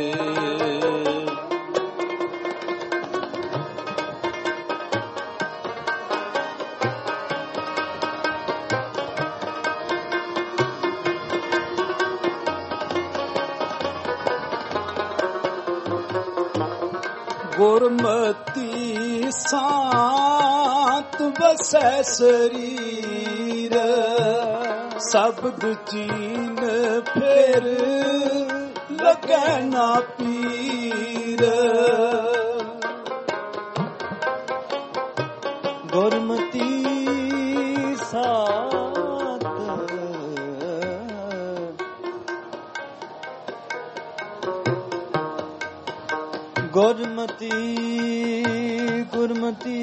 S1: ਗੁਰਮਤਿ ਸਾਤ ਵਸੈ ਸਰੀਰ, ਸ਼ਬਦ ਚੀਨ ਫੇਰ ਲੱਗੈ ਨਾ ਪੀਰ।
S2: ਗੁਰਮਤਿ ਸਾਤ ਗੁਰਮਤਿ ਗੁਰਮਤਿ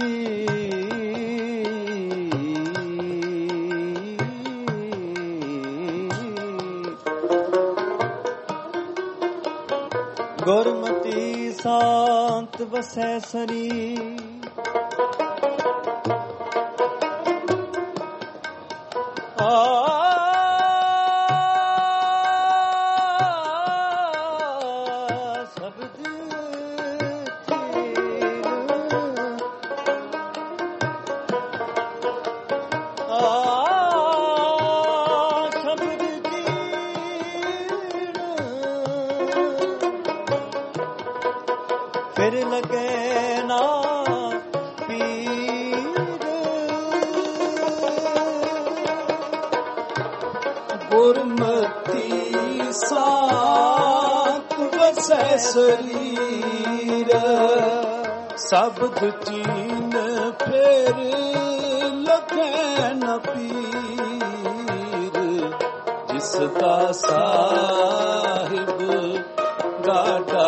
S2: ਗੁਰਮਤਿ ਸਾਤ ਵਸੈ ਸਰੀਰ, ਫਿਰ ਲਗੇ ਨਾ ਪੀਰ।
S1: ਗੁਰਮਤਿ ਸਾਤ ਵਸੈ ਸਰੀਰ, ਸ਼ਬਦ ਚੀਨ ਫੇਰ ਲਗੈ ਨ ਪੀਰ। ਜਿਸ ਦਾ ਸਾਹਿਬ ਡਾਢਾ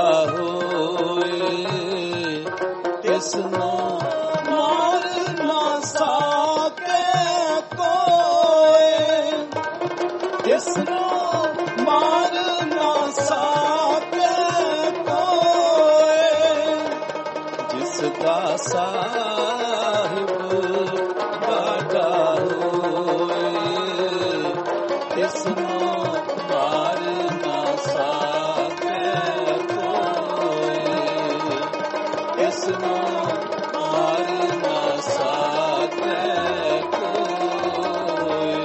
S1: ਹੋਇ, ਤਿਸਨੋ ਮਾਰ ਨਾ ਸਾਕੈ ਕੋਇ, ਤਿਸਨੋ ਮਾਰ ਨਾ ਸਾਕੈ ਕੋਇ। ਜਿਸ ਦਾ ਸਾਹਿਬ ਡਾਢਾ ਹੋਇ, ਤਿਸਨੋ ਮਾਰ ਨਾ ਸਾਕੈ ਕੋਇ, ਤਿਸਨੋ ਮਾਰ ਨਾ ਸਾਕੈ ਕੋਇ।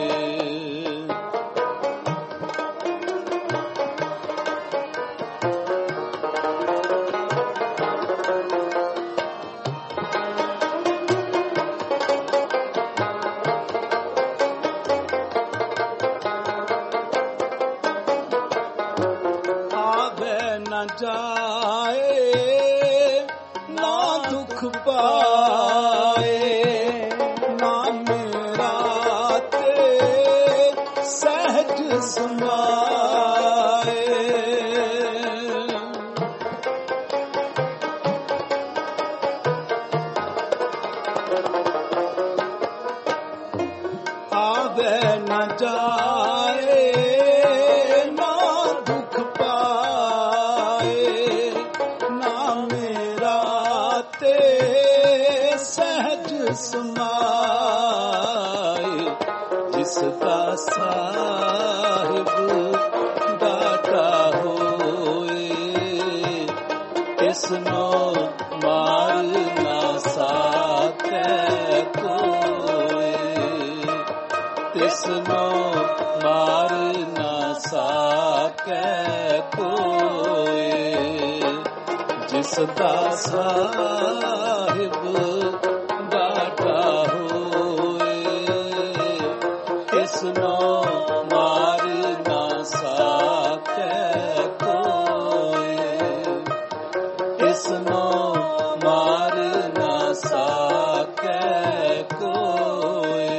S1: ਜਾਏ, ਨਾ ਦੁੱਖ ਪਾਏ, ਨਾ ਮੇਰਾ ਤੇ ਸਹਿਜ ਸਮਾਏ। ਆਵੇ ਨਾ ਜਾਏ, ਨਾ ਦੁੱਖ ਪਾਏ, ਨਾ ਮੇਰਾ ਤੇ ਸਹਿਜ ਸਮਾਏ। ਜਿਸ ਦਾ ਸਾਹਿਬ ਦਾਤਾ ਹੋਏ, ਤਿਸ ਨੂੰ ਮਾਰ ਨਾ ਸਾਕੈ ਕੋਇ, ਤਿਸ ਨੂੰ ਮਾਰ ਨਾ ਸਾਕੈ ਕੋਇ। ਜਿਸ ਦਾ ਸਾਹਿਬ ਦਾਤਾ ਹੋਏ, ਤਿਸ ਨੂੰ ਮਾਰ ਨਾ ਸਾਕੈ ਕੋਇ, ਤਿਸ ਨੂੰ ਮਾਰ ਨਾ ਸਾਕੈ ਕੋਇ।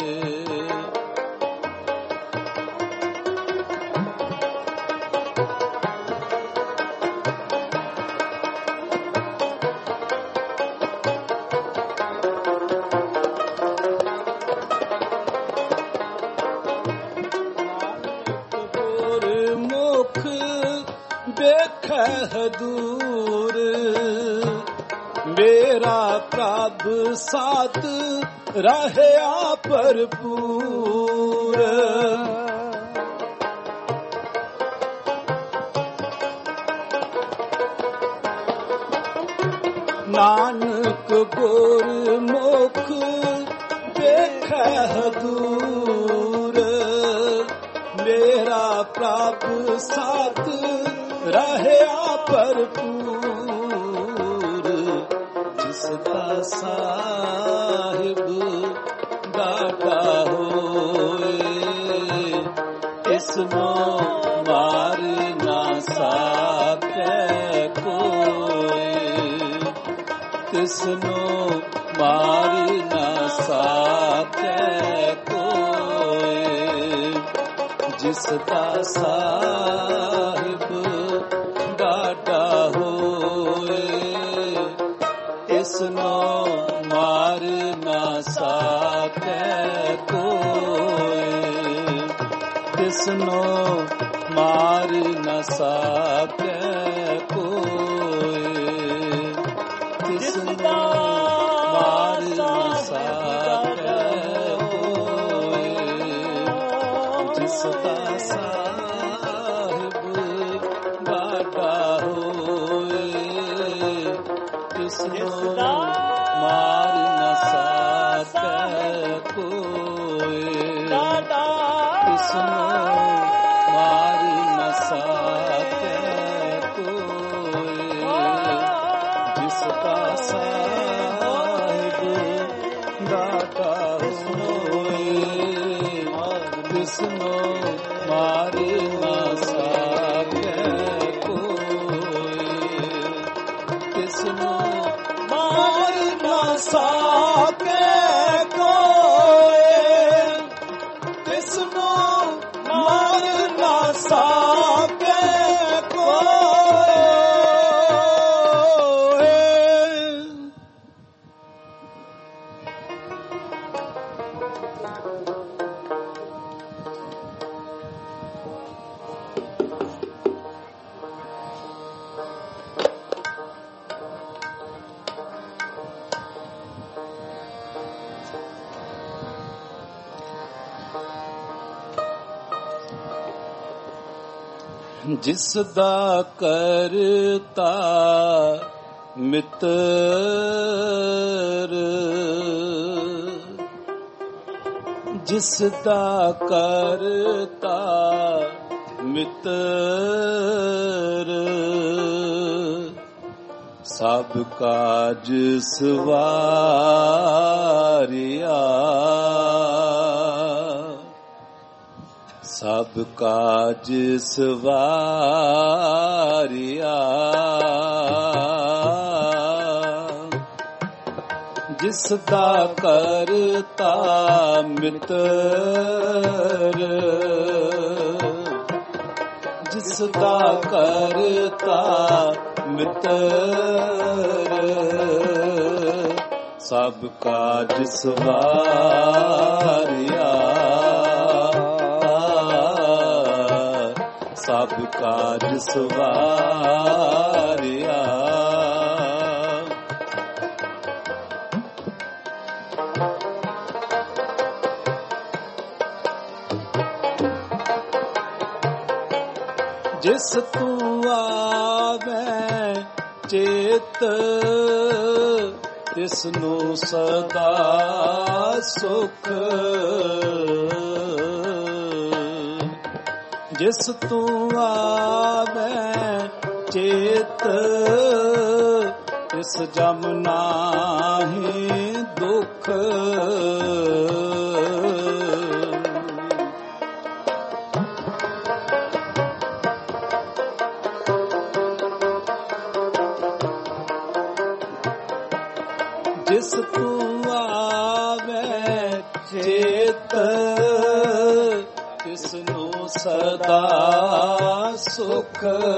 S1: ਗੁਰਮੁਖ ਦੇਖੈ ਹਦੂਰ, ਮੇਰਾ ਪ੍ਰਭ ਸਾਥ ਰਹਿਆ ਭਰਪੂਰ। ਨਾਨਕ ਗੁਰਮੁਖ ਦੇਖੈ ਹਦੂਰ, ਮੇਰਾ ਪ੍ਰਭ ਸਾਥ ਰਹਿਆ ਭਰਪੂਰ। ਜਿਸ ਦਾ ਸਾਹਿਬ ਦਾਤਾ ਹੋਏ, ਇਸ ਨੂੰ ਮਾਰ ਨਾ ਸਾਕੈ ਕੋਇ, ਤਿਸ ਨੂੰ ਮਾਰ ਨਾ ਸਾਕੈ ਕੋਇ। ਜਿਸ ਦਾ ਸਾਹਿਬ ਦਾਤਾ ਹੋਏ, ਇਸ ਨੂੰ ਮਾਰ ਨਾ ਸਾਕੈ ਕੋਇ, ਤਿਸ ਨੂੰ ਮਾਰ ਨਾ ਸਾਕੈ ਕੋਇ। ਤਿਸ ਨੂੰ ਮਾਰ ਨਾ ਸਾਕੈ ਕੋਇ। ਜਿਸ ਦਾ ਸਾਹਿਬ ਦਾਤਾ ਹੋਏ, ਤਿਸ ਨੂੰ ਮਾਰ ਨਾ ਸਾਕੈ ਕੋਇ, ਤਿਸ ਨੂੰ ਮਾਰ ਨਾ ਸਾਕੈ ਕੋਇ। ਜਿਸ ਦਾ ਸਾਹਿਬ ਦਾਤਾ ਹੋਏ, ਤਿਸ ਨੂੰ ਮਾਰ ਨਾ ਸਾਕੈ ਕੋਇ, ਤਿਸ ਨੂੰ ਮਾਰ ਨਾ ਸਾਕੈ ਕੋਇ, ਤਿਸ ਨੂੰ ਮਾਰ ਨਾ ਸਾਕੈ ਕੋਇ। ਜਿਸ ਦਾ ਕਰਤਾ ਮਿੱਤਰ, ਜਿਸ ਦਾ ਕਰਤਾ ਮਿੱਤਰ, ਸਭ ਕਾਜ ਸਵਾਰਿਆ, ਸਭ ਕਾਜ ਸਵਾਰਿਆ ਜਿਸ ਦਾ ਕਰਤਾ ਮਿੱਤਰ ਜਿਸ ਦਾ ਕਰਤਾ ਮਿੱਤਰ ਸਭ ਕਾਜ ਸਵਾਰਿਆ ਸਭ ਕਾਜ ਸਵਾਰਿਆ ਜਿਸ ਤੂੰ ਆਵੈ ਚੇਤ ਤਿਸ ਨੂੰ ਸਦਾ ਸੁਖ ਜਿਸ ਤੂੰ ਆਵੈ ਚੇਤ ਤਿਸ ਜਮ ਨਾਹੀ ਦੁਖ ਜਿਸ ਤੂੰ ਆਵੈ ਚੇਤ ਤਿਸ ਨੂੰ ਸਦਾ ਸੁਖ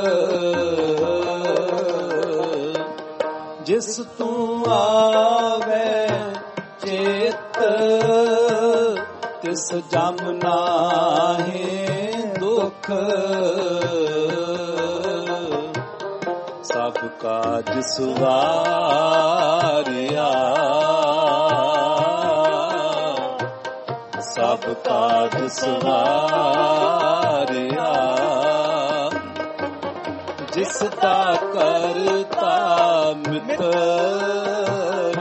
S1: ਜਿਸ ਤੂੰ ਆਵੈ ਚੇਤ ਤਿਸ ਜਮ ਨਾਹੀ ਦੁਖ ਸਭ ਕਾਜ ਸਵਾਰਿਆ ਸਭ ਕਾਜ ਸਵਾਰਿਆ ਜਿਸ ਦਾ ਕਰਤਾ ਮਿੱਤਰ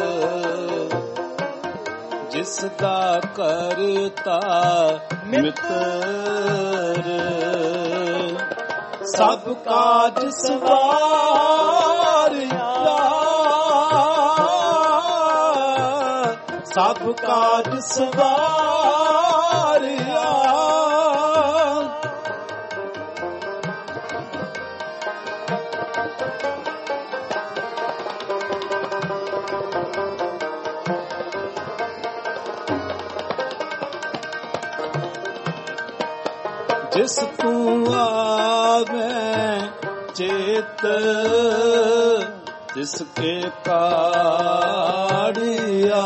S1: ਜਿਸ ਦਾ ਕਰਤਾ ਮਿੱਤਰ ਸਭ ਕਾਜ ਸਵਾਰਿਆ ਸਭ ਕਾਜ ਸਵਾਰਿਆ ਜਿਸ ਤੂੰ ਆਵੈ ਚੇਤ ਤਿਸ ਕੇ ਕਾੜਿਆ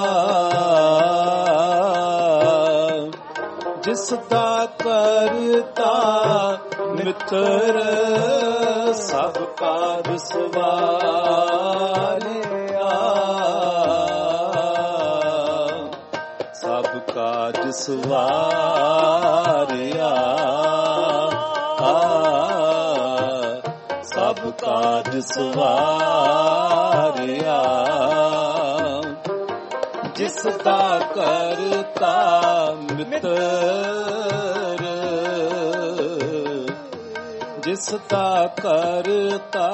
S1: ਜਿਸ ਦਾ ਕਰਤਾ ਮਿੱਤਰ ਸਭ ਕਾਜ ਸਵਾਰਿਆ ਸਭ ਕਾਜ ਸਵਾਰਿਆ ਸਭ ਕਾਜ ਸਵਾਰਿਆ ਜਿਸ ਦਾ ਕਰਤਾ ਮਿੱਤਰ ਜਿਸ ਦਾ ਕਰਤਾ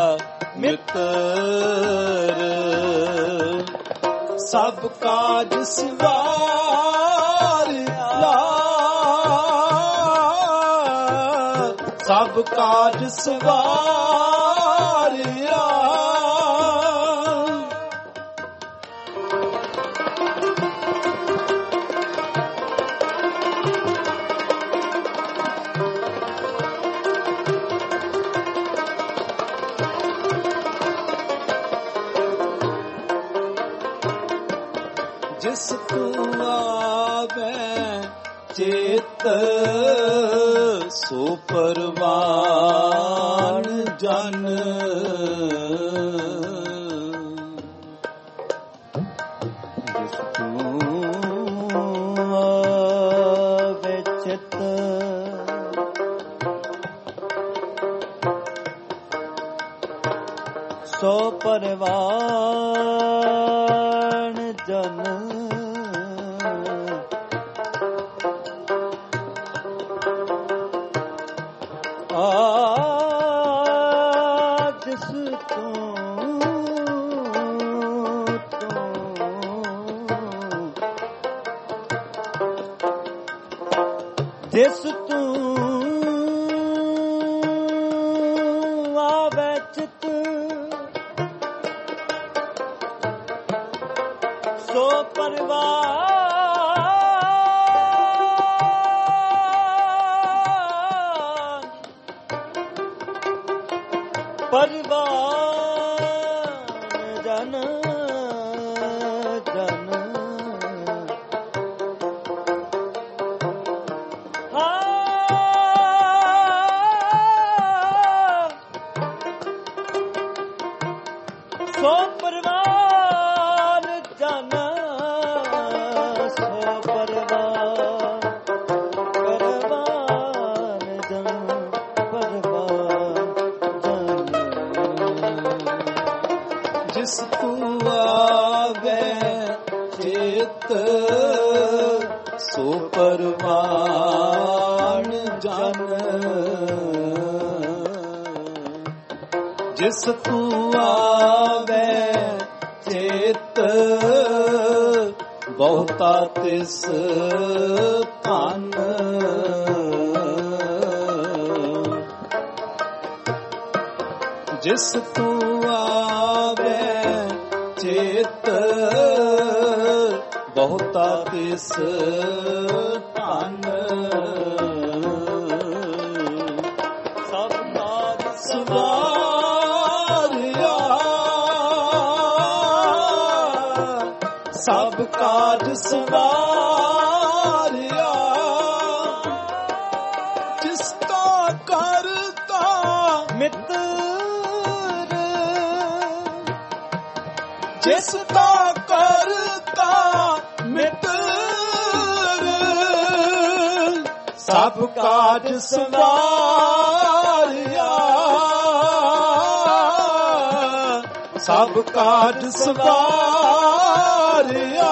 S1: ਮਿੱਤਰ ਸਭ ਕਾਜ ਸਵਾਰਿਆ ਸਭ ਕਾਜ ਸਵਾਰਿਆ ਜਿਸ ਤੂੰ ਆਵੈ ਚੇਤ ਸੋ ਪਰਵਾਨ ਜਨ ਜਿਸ ਤੂੰ ਆਵੈ ਚੇਤ ਸੋ ਪਰਵਾਨ ਜਨ ਜਿਸ ਤੂੰ ਆਵੇ ਚਿਤ ਸੋ ਪਰਵਾਨ ਜਨ ਜਨ ਸੋ ਪਰਵਾਨ ਜਨ ਸੋ ਪਰਵਾਨ ਜਨ
S2: ਜਿਸ ਤੂੰ ਆਵੇ ਚੇਤ ਸੋ ਪਰਵਾਨ ਜਨ ਜਿਸ ਤੂੰ ਆਵੇ ਚੇਤ ਬਹੁਤਾ ਤਿਸ ਧਨ ਜਿਸ ਤੂੰ ਆਵੇ ਚੇਤ ਬਹੁਤਾ ਤਿਸ ਧਨ
S1: ਸਭ ਕਾਜ
S2: ਸਵਾਰਿਆ ਸਭ ਕਾਜ ਸਵਾਰਿਆ ਜਿਸ ਦਾ ਕਰਤਾ
S1: ਮਿੱਤਰ
S2: ਜਿਸ ਦਾ ਕਰਤਾ ਮਿੱਤਰ ਸਭ ਕਾਜ ਸਵਾਰਿਆ ਸਭ ਕਾਜ ਸਵਾਰਿਆ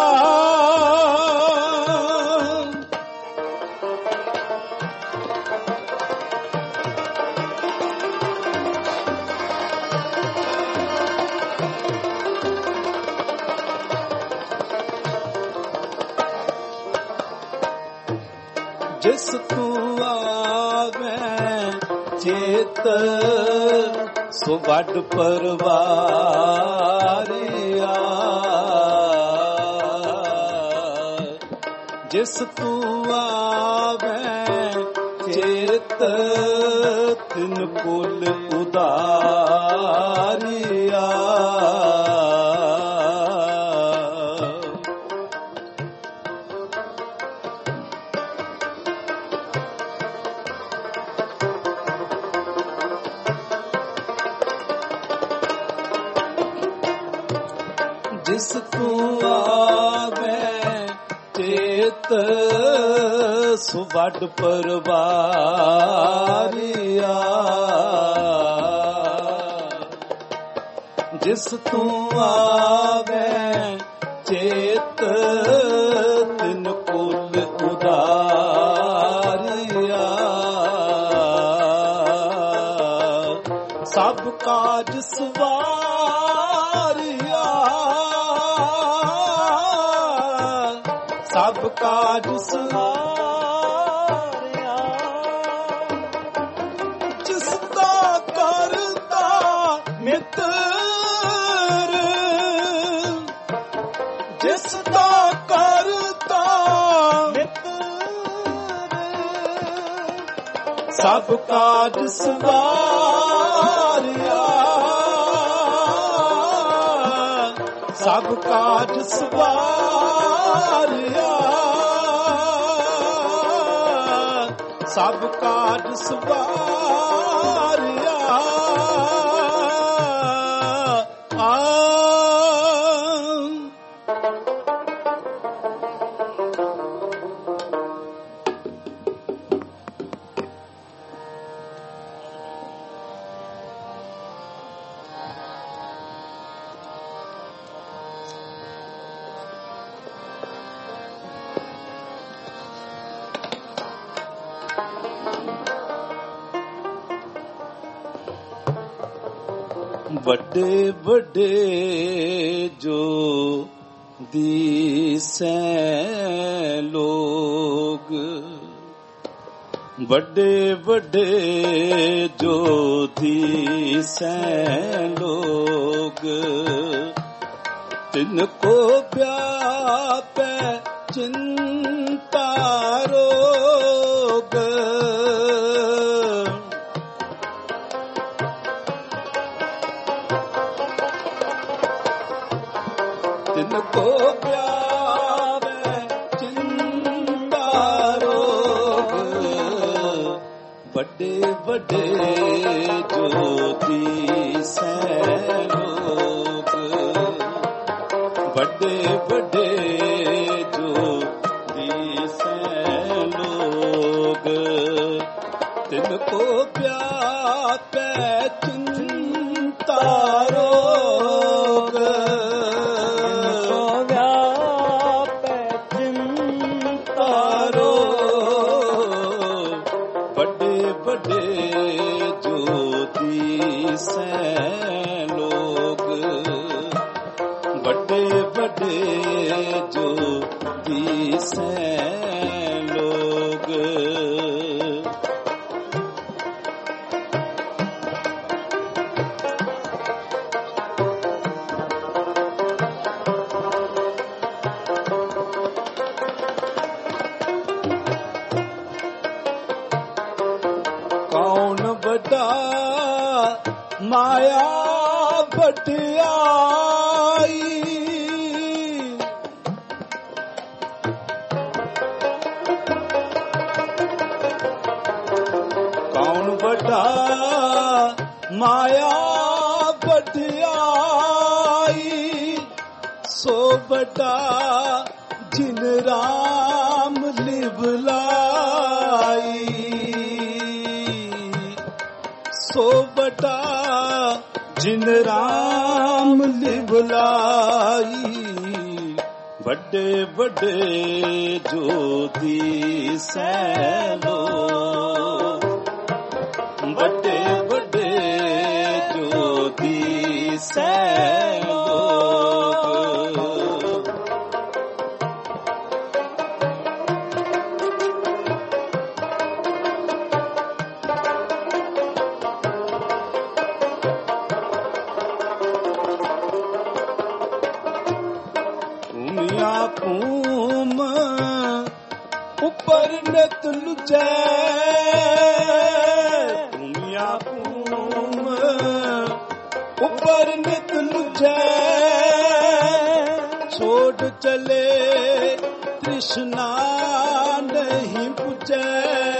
S2: ਜਿਸ ਤੂੰ ਆਵੇ ਚੇਤ ਸੋ ਵੱਡ ਪਰਵਾਰਿਆ ਜਿਸ ਤੂੰ ਆਵੇ ਚੇਤ ਤਿਨ ਕੁਲ ਉਦਾਰਿਆ ਜਿਸ ਤੂੰ ਆਵੇ ਚੇਤ ਸੋ ਵੱਡ ਪਰਵਾਰਿਆ ਜਿਸ ਤੂੰ ਆਵੇ ਚੇਤ ਤਿਨ ਕੁਲ ਉਦਾਰਿਆ ਸਭ ਕਾਜ ਸਵਾਰਿਆ ਸਭ ਕਾਜ ਸਵਾਰਿਆ ਜਿਸ ਦਾ ਕਰਤਾ ਮਿੱਤਰ ਜਿਸ ਦਾ ਕਰਤਾ
S1: ਮਿੱਤਰ
S2: ਸਭ ਕਾਜ ਸਵਾਰਿਆ ਸਭ ਕਾਜ ਸਵਾਰਿਆ ਸਭ ਕਾਜ ਸਵਾਰਿਆ ਵੱਡੇ ਵੱਡੇ ਜੋ ਦੀਸੈ ਲੋਗ
S3: ਵੱਡੇ ਵੱਡੇ ਜੋਤੀ ਸੈ ਲੋਗ, ਤਿਨ ਕੋ ਵਿਆਪੈ ਚਿੰਤਾ ਰੋਗ। ਤਿਨ ਕੋ ਵਿਆਪੈ ਚਿੰਤਾ ਰੋਗ, ਵੱਡੇ ਵੱਡੇ ਜੋਤੀ ਸੈ ਲੋਗ, ਵੱਡੇ ਵੱਡੇ ਜੋਤੀ ਸੈ ਲੋਗ, ਤਿਨ ਕੋ ਵਿਆਪੈ ਚਿੰਤਾ ਰੋਗ। ਸੈ ਲੋਗ, ਵੱਡੇ ਵੱਡੇ ਜੋਤੀ ਸੈ ਲੋਗ। ਕੌਣ ਵੱਡਾ ਮਾਇਆ ਵਡਿਆਈ, ਕੌਣ ਵੱਡਾ ਮਾਇਆ ਵਡਿਆਈ, ਸੋ ਵੱਡਾ ਜਿਨ ਰਾਮ ਲਿਵਲਾਈ, ਸੋ ਵੱਡਾ ਜਿਨ ਰਾਮ ਲਿਵਲਾਈ। ਵੱਡੇ ਵੱਡੇ ਜੋਤੀ ਸੈ ਲੋਗ, ਵੱਡੇ ਵੱਡੇ ਜੋਤੀ ਸੈ ਲੋਗ। ਭੂਮ ਉੱਪਰ ਨਿਤ ਲੁਚੈ, ਭੂਮਿਆ ਭੂਮ ਉੱਪਰ ਨਿਤ ਲੁਚੈ, ਛੋੜ ਚਲੇ ਤ੍ਰਿਸ਼ਨਾ ਨਹੀਂ ਪੁੱਜੈ।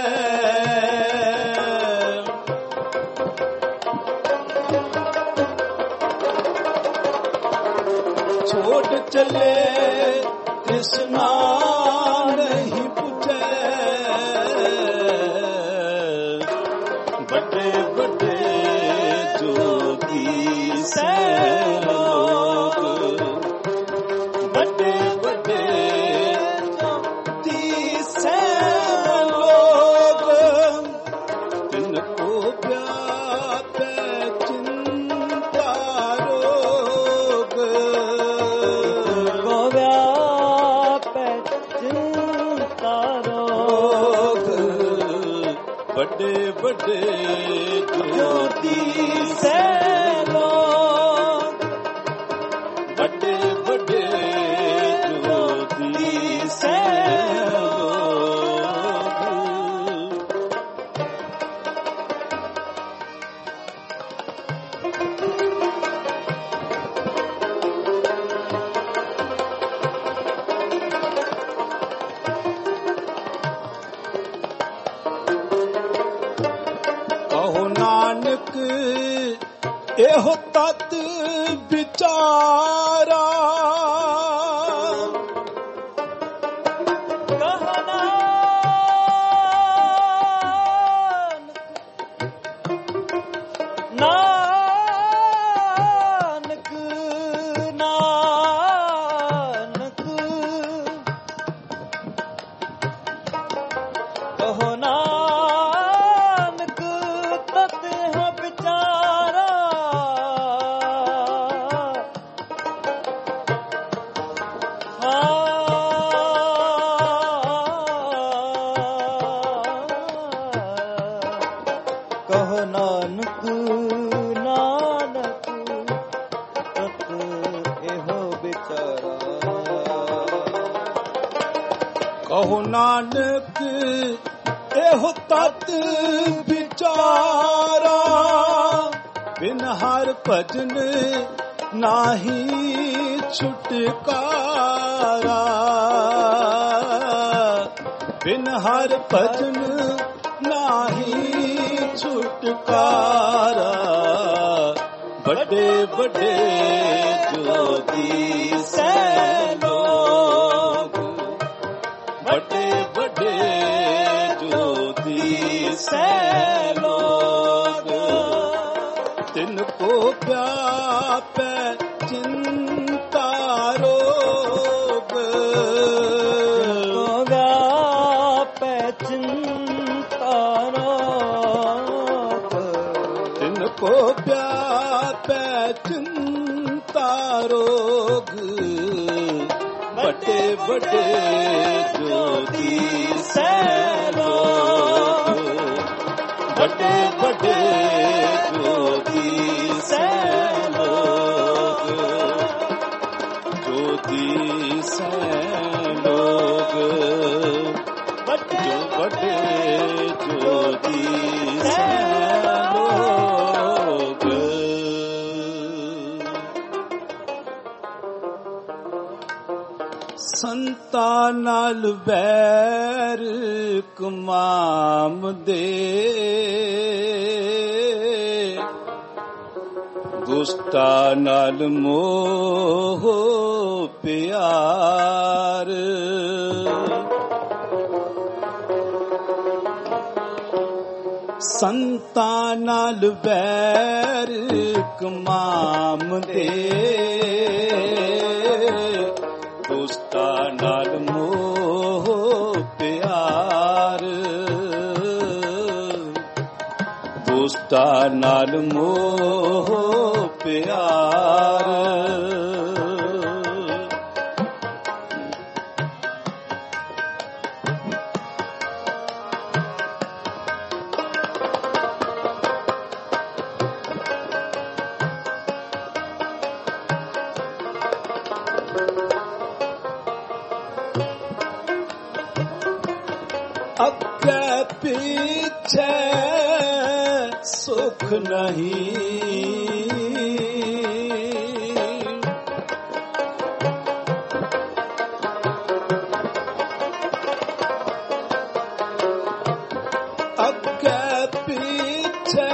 S3: ਛੋੜ ਚਲੇ ਤ੍ਰਿਸ਼ਨਾ ਨਹੀਂ ਪੁੱਜੈ, ਵੱਡੇ ਵੱਡੇ ਜੋਤੀ ਸੈ ਲੋਗ, ਵੱਡੇ ਵੱਡੇ ਜੋਤੀ ਸੈ ਲੋਗ, ਤਿਨ ਕੋ ਵਿਆਪੈ ਚਿੰਤਾ ਰੋਗ। ਵੱਡੇ ਵੱਡੇ ਜੋਤੀ ਸੈ ਲੋਗ, ਵੱਡੇ ਵੱਡੇ ਜੋਤੀ ਸੈ ਲੋਗ। ਨਾਨਕ ਇਹੋ ਤਤ ਵਿਚਾਰਾ,
S1: ਨਾਨਕ ਨਾਨਕ ਕਹੋ ਨਾਨਕ ਤਤ ਹੈ ਵਿਚਾਰਾ,
S3: ਕਹੋ ਨਾਨਕ ਇਹੋ ਤਤ ਵਿਚਾਰਾ, ਬਿਨ ਹਰ ਭਜਨ ਨਾਹੀ ਛੁਟਕਾਰਾ, ਬਿਨ ਹਰ ਭਜਨ ਨਾਹੀ ਛੁਟਕਾਰਾ। ਵੱਡੇ ਵੱਡੇ ਜੋਤੀ ਸੈ ਲੋਗ, ਵੱਡੇ ਵੱਡੇ ਜੋਤੀ ਸੈ ਲੋਗ, ਤਿਨ ਕੋ ਵਿਆਪੈ ਚਿੰਤਾ ਰੋਗ,
S1: ਕੋ ਵਿਆਪੈ ਚਿੰਤਾ ਰੋਗ,
S3: ਤਿਨ ਕੋ ਵਿਆਪੈ ਚਿੰਤਾ ਰੋਗ। ਵੱਡੇ ਵੱਡੇ ਜੋਤੀ ਸੈ ਲੋਗ, ਵੱਡੇ ਵੱਡੇ ਜੋਤੀ ਸੈ ਲੋਗ, ਜੋਤੀ ਸੈ ਲੋਗ, ਜੋ ਵੱਡੇ ਜੋਤੀ ਸੈ ਲੋਗ। ਸੰਤਾਂ ਨਾਲ ਵੈਰ ਕਮਾਮ ਦੇ, ਦੁਸ਼ਟਾਂ ਨਾਲ ਮੋਹ ਪਿਆਰ, ਸੰਤਾਂ ਨਾਲ ਵੈਰ ਕਮਾਮ ਦੇ, ਦੁਸ਼ਟਾਂ ਨਾਲ ਮੋਹ ਪਿਆਰ, ਦੁਸ਼ਟਾਂ ਨਾਲ ਮੋਹ ਪਿਆਰ। ਅੱਗੇ ਪਿੱਛੇ ਸੁਖ ਨਹੀਂ, ਅੱਗੇ ਪਿੱਛੇ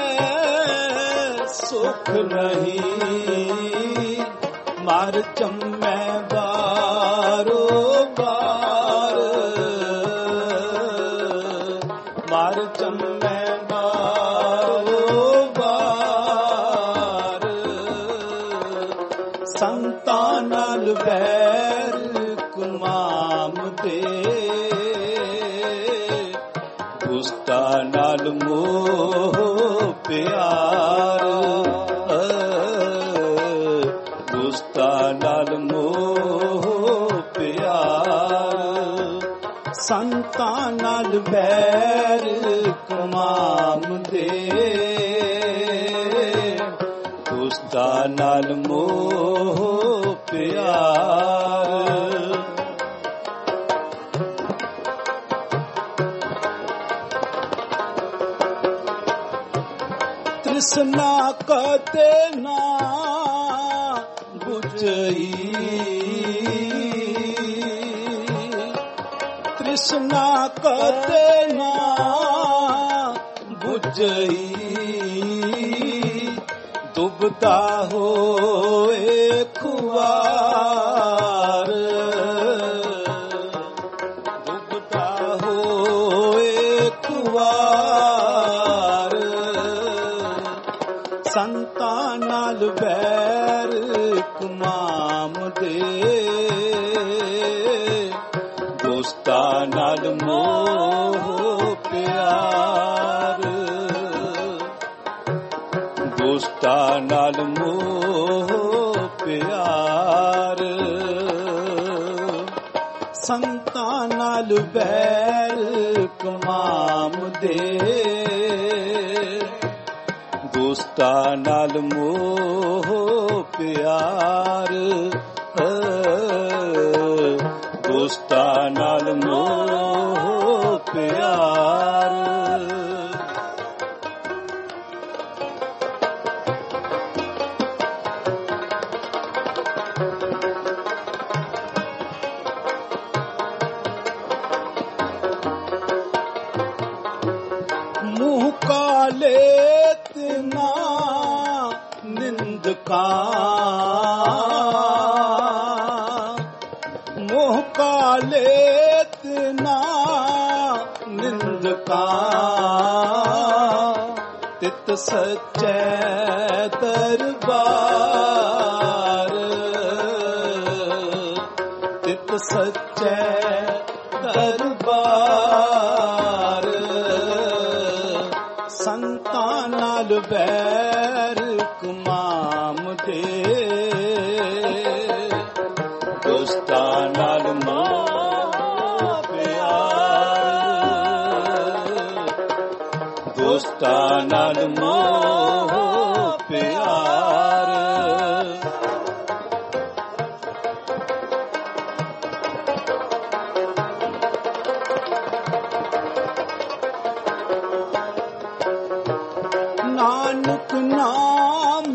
S3: ਸੁਖ ਨਹੀਂ, ਮਾਰ ਚੰਮੈ ਬਾਰੋ ਬਾਰ, ਮਾਰ ਚੰਮੈ ਬਾਰੋ ਬਾਰ। ਸੰਤਾਂ ਨਾਲ ਵੈਰ ਕਮਾਮ ਦੇ, ਦੁਸ਼ਟਾਂ ਨਾਲ ਮੋਹ ਪਿਆਰ, ਦੁਸ਼ਟਾਂ ਨਾਲ ਮੋਹ ਪਿਆਰ। ਸੰਤਾਂ ਨਾਲ ਵੈਰ ਕਮਾਮ ਦੇ, ਦੁਸ਼ਟਾਂ ਨਾਲ ਮੋਹ ਪਿਆਰ। ਤ੍ਰਿਸ਼ਨਾ ਕਦੇ ਨਾ ਬੁਝਈ, ਤ੍ਰਿਸ਼ਨਾ ਕਦੇ ਨਾ ਬੁਝਈ, ਡੁੱਬਦਾ ਹੋਏ ਖੁਆਰ, ਡੁੱਬਦਾ ਹੋਏ ਖੁਆਰ। ਸੰਤਾਂ ਨਾਲ ਵੈਰ ਕਮਾਮ ਦੇ, ਦੁਸ਼ਟਾਂ ਨਾਲ ਮੋਹ ਪਿਆਰ, ਦੁਸ਼ਟਾਂ ਨਾਲ ਮੋਹ ਪਿਆਰ। ਸੰਤਾਂ ਨਾਲ ਵੈਰ ਕਮਾਮ ਦੇ, ਦੁਸ਼ਟਾਂ ਨਾਲ ਮੋਹ ਪਿਆਰ, ਦੁਸ਼ਟਾਂ ਨਾਲ ਮੋਹ ਪਿਆਰ। ਮੂੰਹ ਕਾਲੇ ਤਿਨਾ ਨਿੰਦਕਾ, ਮੋਹ ਕਾਲੇ ਤਿਨਾ ਨਿੰਦਕਾ, ਤਿਤ ਸੱਚੇ ਦਰਬਾਰ, ਤਿਤ ਸੱਚੇ ਦਰਬਾਰ। ਸੰਤਾਂ ਨਾਲ ਬੈਰ ਕਮਾਮ ਦੇ, ਦੋਸਤਾਂ ਨਾਲ ਮੋਹ ਪਿਆਰ, ਦੋਸਤਾਂ ਨਾਲ ਮੋਹ ਪਿਆਰ। ਨਾਨਕ ਨਾਮ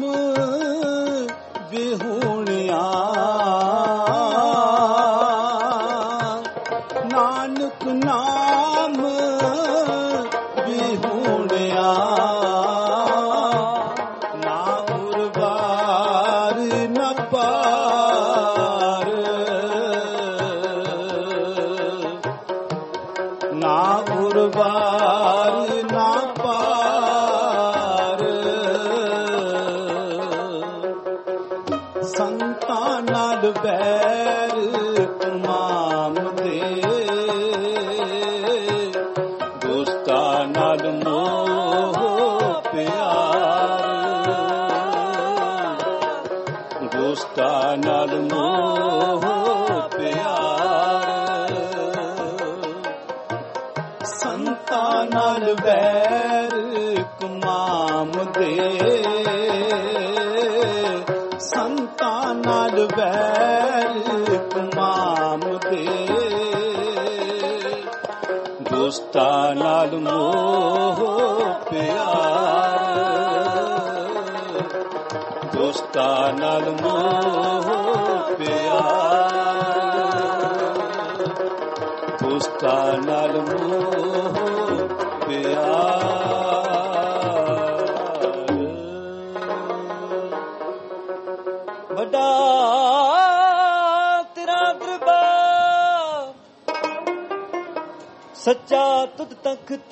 S3: ਵਿਹੂਣਿਆ, ਨਾਨਕ ਨਾਮ ਵਿਹੂਣਿਆ, ਨਾ ਉਰਵਾਰ ਨਾ ਪਾਰ, ਨਾ ਉਰਵਾਰ ਨਾ ਪਾਰ। ਸੰਤਾਂ ਨਾਲ ਬੈਰ ਕਮਾਮ ਦੇ, ਦੋਸਤਾਂ ਨਾਲ ਮੋਹ ਪਿਆਰ, ਦੋਸਤਾਂ ਨਾਲ ਮੋਹ ਪਿਆਰ। ਸੰਤਾਂ ਨਾਲ ਬੈਰ ਕਮਾਮ ਦੇ, ਸੰਤਾਂ ਨਾਲ ਬੈਰ ਕਮਾਮ ਦੇ, ਦੋਸਤਾਂ ਨਾਲ ਮੋਹ ਪਿਆਰ, ਦੋਸਤਾਂ ਨਾਲ ਮੋਹ ਪਿਆਰ, ਦੋਸਤਾਂ ਨਾਲ ਮੋਹ ਪਿਆਰ।
S1: ਵੱਡਾ ਤੇਰਾ ਦਰਬਾਰ, ਸੱਚਾ ਤੁਧ ਤਖਤ,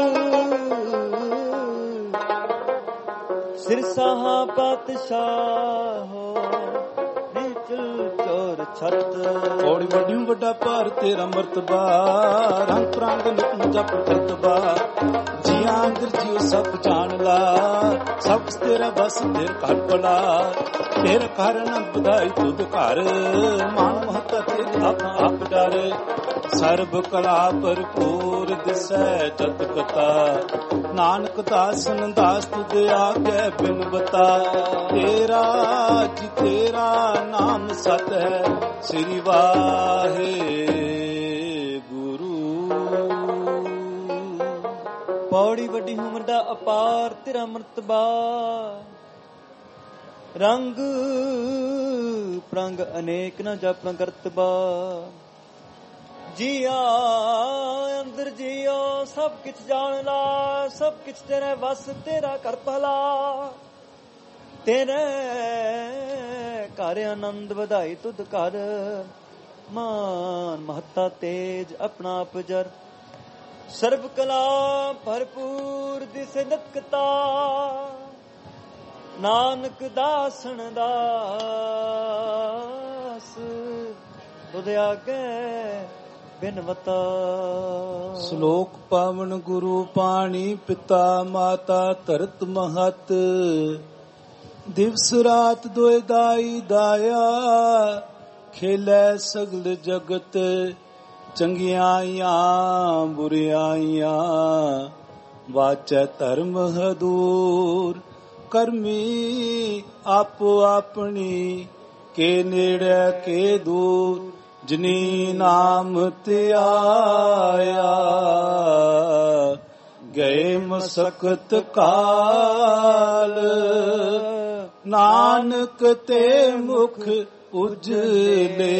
S1: ਸਿਰਸਾਹਾ ਪਾਤਸ਼ਾਹ ਨੀਚਲ ਚੋਰ ਛੱਤ।
S3: ਔੜੀ ਵੱਡੀ ਵੱਡਾ ਭਾਰ ਤੇਰਾ ਮਰਤਬਾ, ਰੰਗ ਪ੍ਰਾਂਗ ਨਿਤ ਜਪ ਕਰਤਬਾ, ਜੀਆਂ ਅੰਦਰ ਜੀਉ ਸਭ ਜਾਣ ਲਾ, ਸਭ ਤੇਰਾ ਬਸ ਤੇਰ ਘਰ ਭਲਾ, ਤੇਰਾ ਘਰ ਅਨੰਦ ਵਧਾਈ ਤੁਧ ਘਰ, ਮਾਨ ਮਹੱਤਾ ਤੇਰੇ ਆਪ ਆਪ ਡਰ, ਸਰਬ ਕਲਾ ਭਰਪੂਰ ਦਿਸੈ ਤਤ ਕਥਾ, ਨਾਨਕ ਦਾਸਨ ਦਾਸ ਤੁਧ ਆਗੇ ਬਿਨ ਬਤਾ, ਤੇਰਾ ਜੀ ਤੇਰਾ ਨਾਮ ਸਤ ਹੈ, ਸ੍ਰੀ ਵਾਹਿਗੁਰੂ।
S1: ਪੌੜੀ ਵੱਡੀ ਉਮਰ ਦਾ ਅਪਾਰ ਤੇਰਾ ਮਰਤਬਾ, ਰੰਗ ਪ੍ਰੰਗ ਅਨੇਕ ਨਾ ਜਾਪਾਂ ਕਰਤਬਾ, ਜੀਆ ਅੰਦਰ ਜੀਓ ਸਭ ਕਿਛ ਜਾਣ ਲਾ, ਸਭ ਕਿਛ ਤੇਰੇ ਵਸ ਤੇਰਾ ਕਰ ਭਲਾ, ਤੇਰੇ ਘਰ ਆਨੰਦ ਵਧਾਈ ਤੁਧ ਘਰ, ਮਾਨ ਮਹੱਤਾ ਤੇਜ ਆਪਣਾ ਆਪਜਰ, ਸਰਬ ਕਲਾ ਭਰਪੂਰ ਦਿਸੇ ਨਤਕਤਾ, ਨਾਨਕ ਦਾਸਣ ਦਾਸ ਤੁਧ ਆਗੇ ਬਿਨਵਤਾ।
S3: ਸ਼ਲੋਕ ਪਾਵਨ ਗੁਰੂ ਪਾਣੀ ਪਿਤਾ ਮਾਤਾ ਧਰਤ ਮਹਤ, ਦਿਵਸ ਰਾਤ ਦੋਇ ਦਾਈ ਦਾਇਆ, ਖੇਲੇ ਸਗਲ ਜਗਤ, ਚੰਗਿਆਈਆਂ ਬੁਰਿਆਈਆਂ, ਵਾਚੈ ਧਰਮ ਹਦੂਰ, ਕਰਮੀ ਆਪੋ ਆਪਣੀ, ਕੇ ਨੇੜੇ ਕੇ ਦੂਰ, ਜਿਨੀ ਨਾਮ ਧਿਆਇਆ। ਮਸਕਤ ਕਾਲ, ਨਾਨਕ ਤੇ ਮੁਖ ਉਜਲੇ,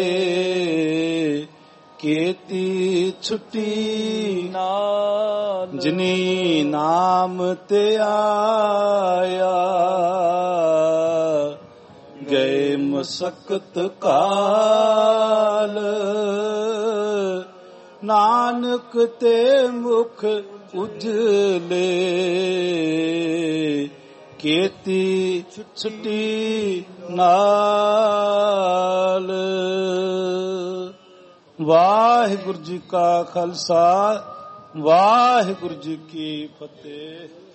S3: ਕੀਤੀ ਛੁੱਟੀ
S1: ਨਾਲ
S3: ਜਿਨੀ ਨਾਮ ਤੇ ਆਇਆ, ਗਏ ਮਸਕਤ ਕਾਲ, ਨਾਨਕ ਤੇ ਮੁਖ ਉਜਲੇ, ਕੀਤੀ ਛੁੱਟੀ ਨਾਲ। ਵਾਹਿਗੁਰੂ ਜੀ ਕਾ ਖਾਲਸਾ, ਵਾਹਿਗੁਰੂ ਜੀ ਕੀ ਫਤਿਹ।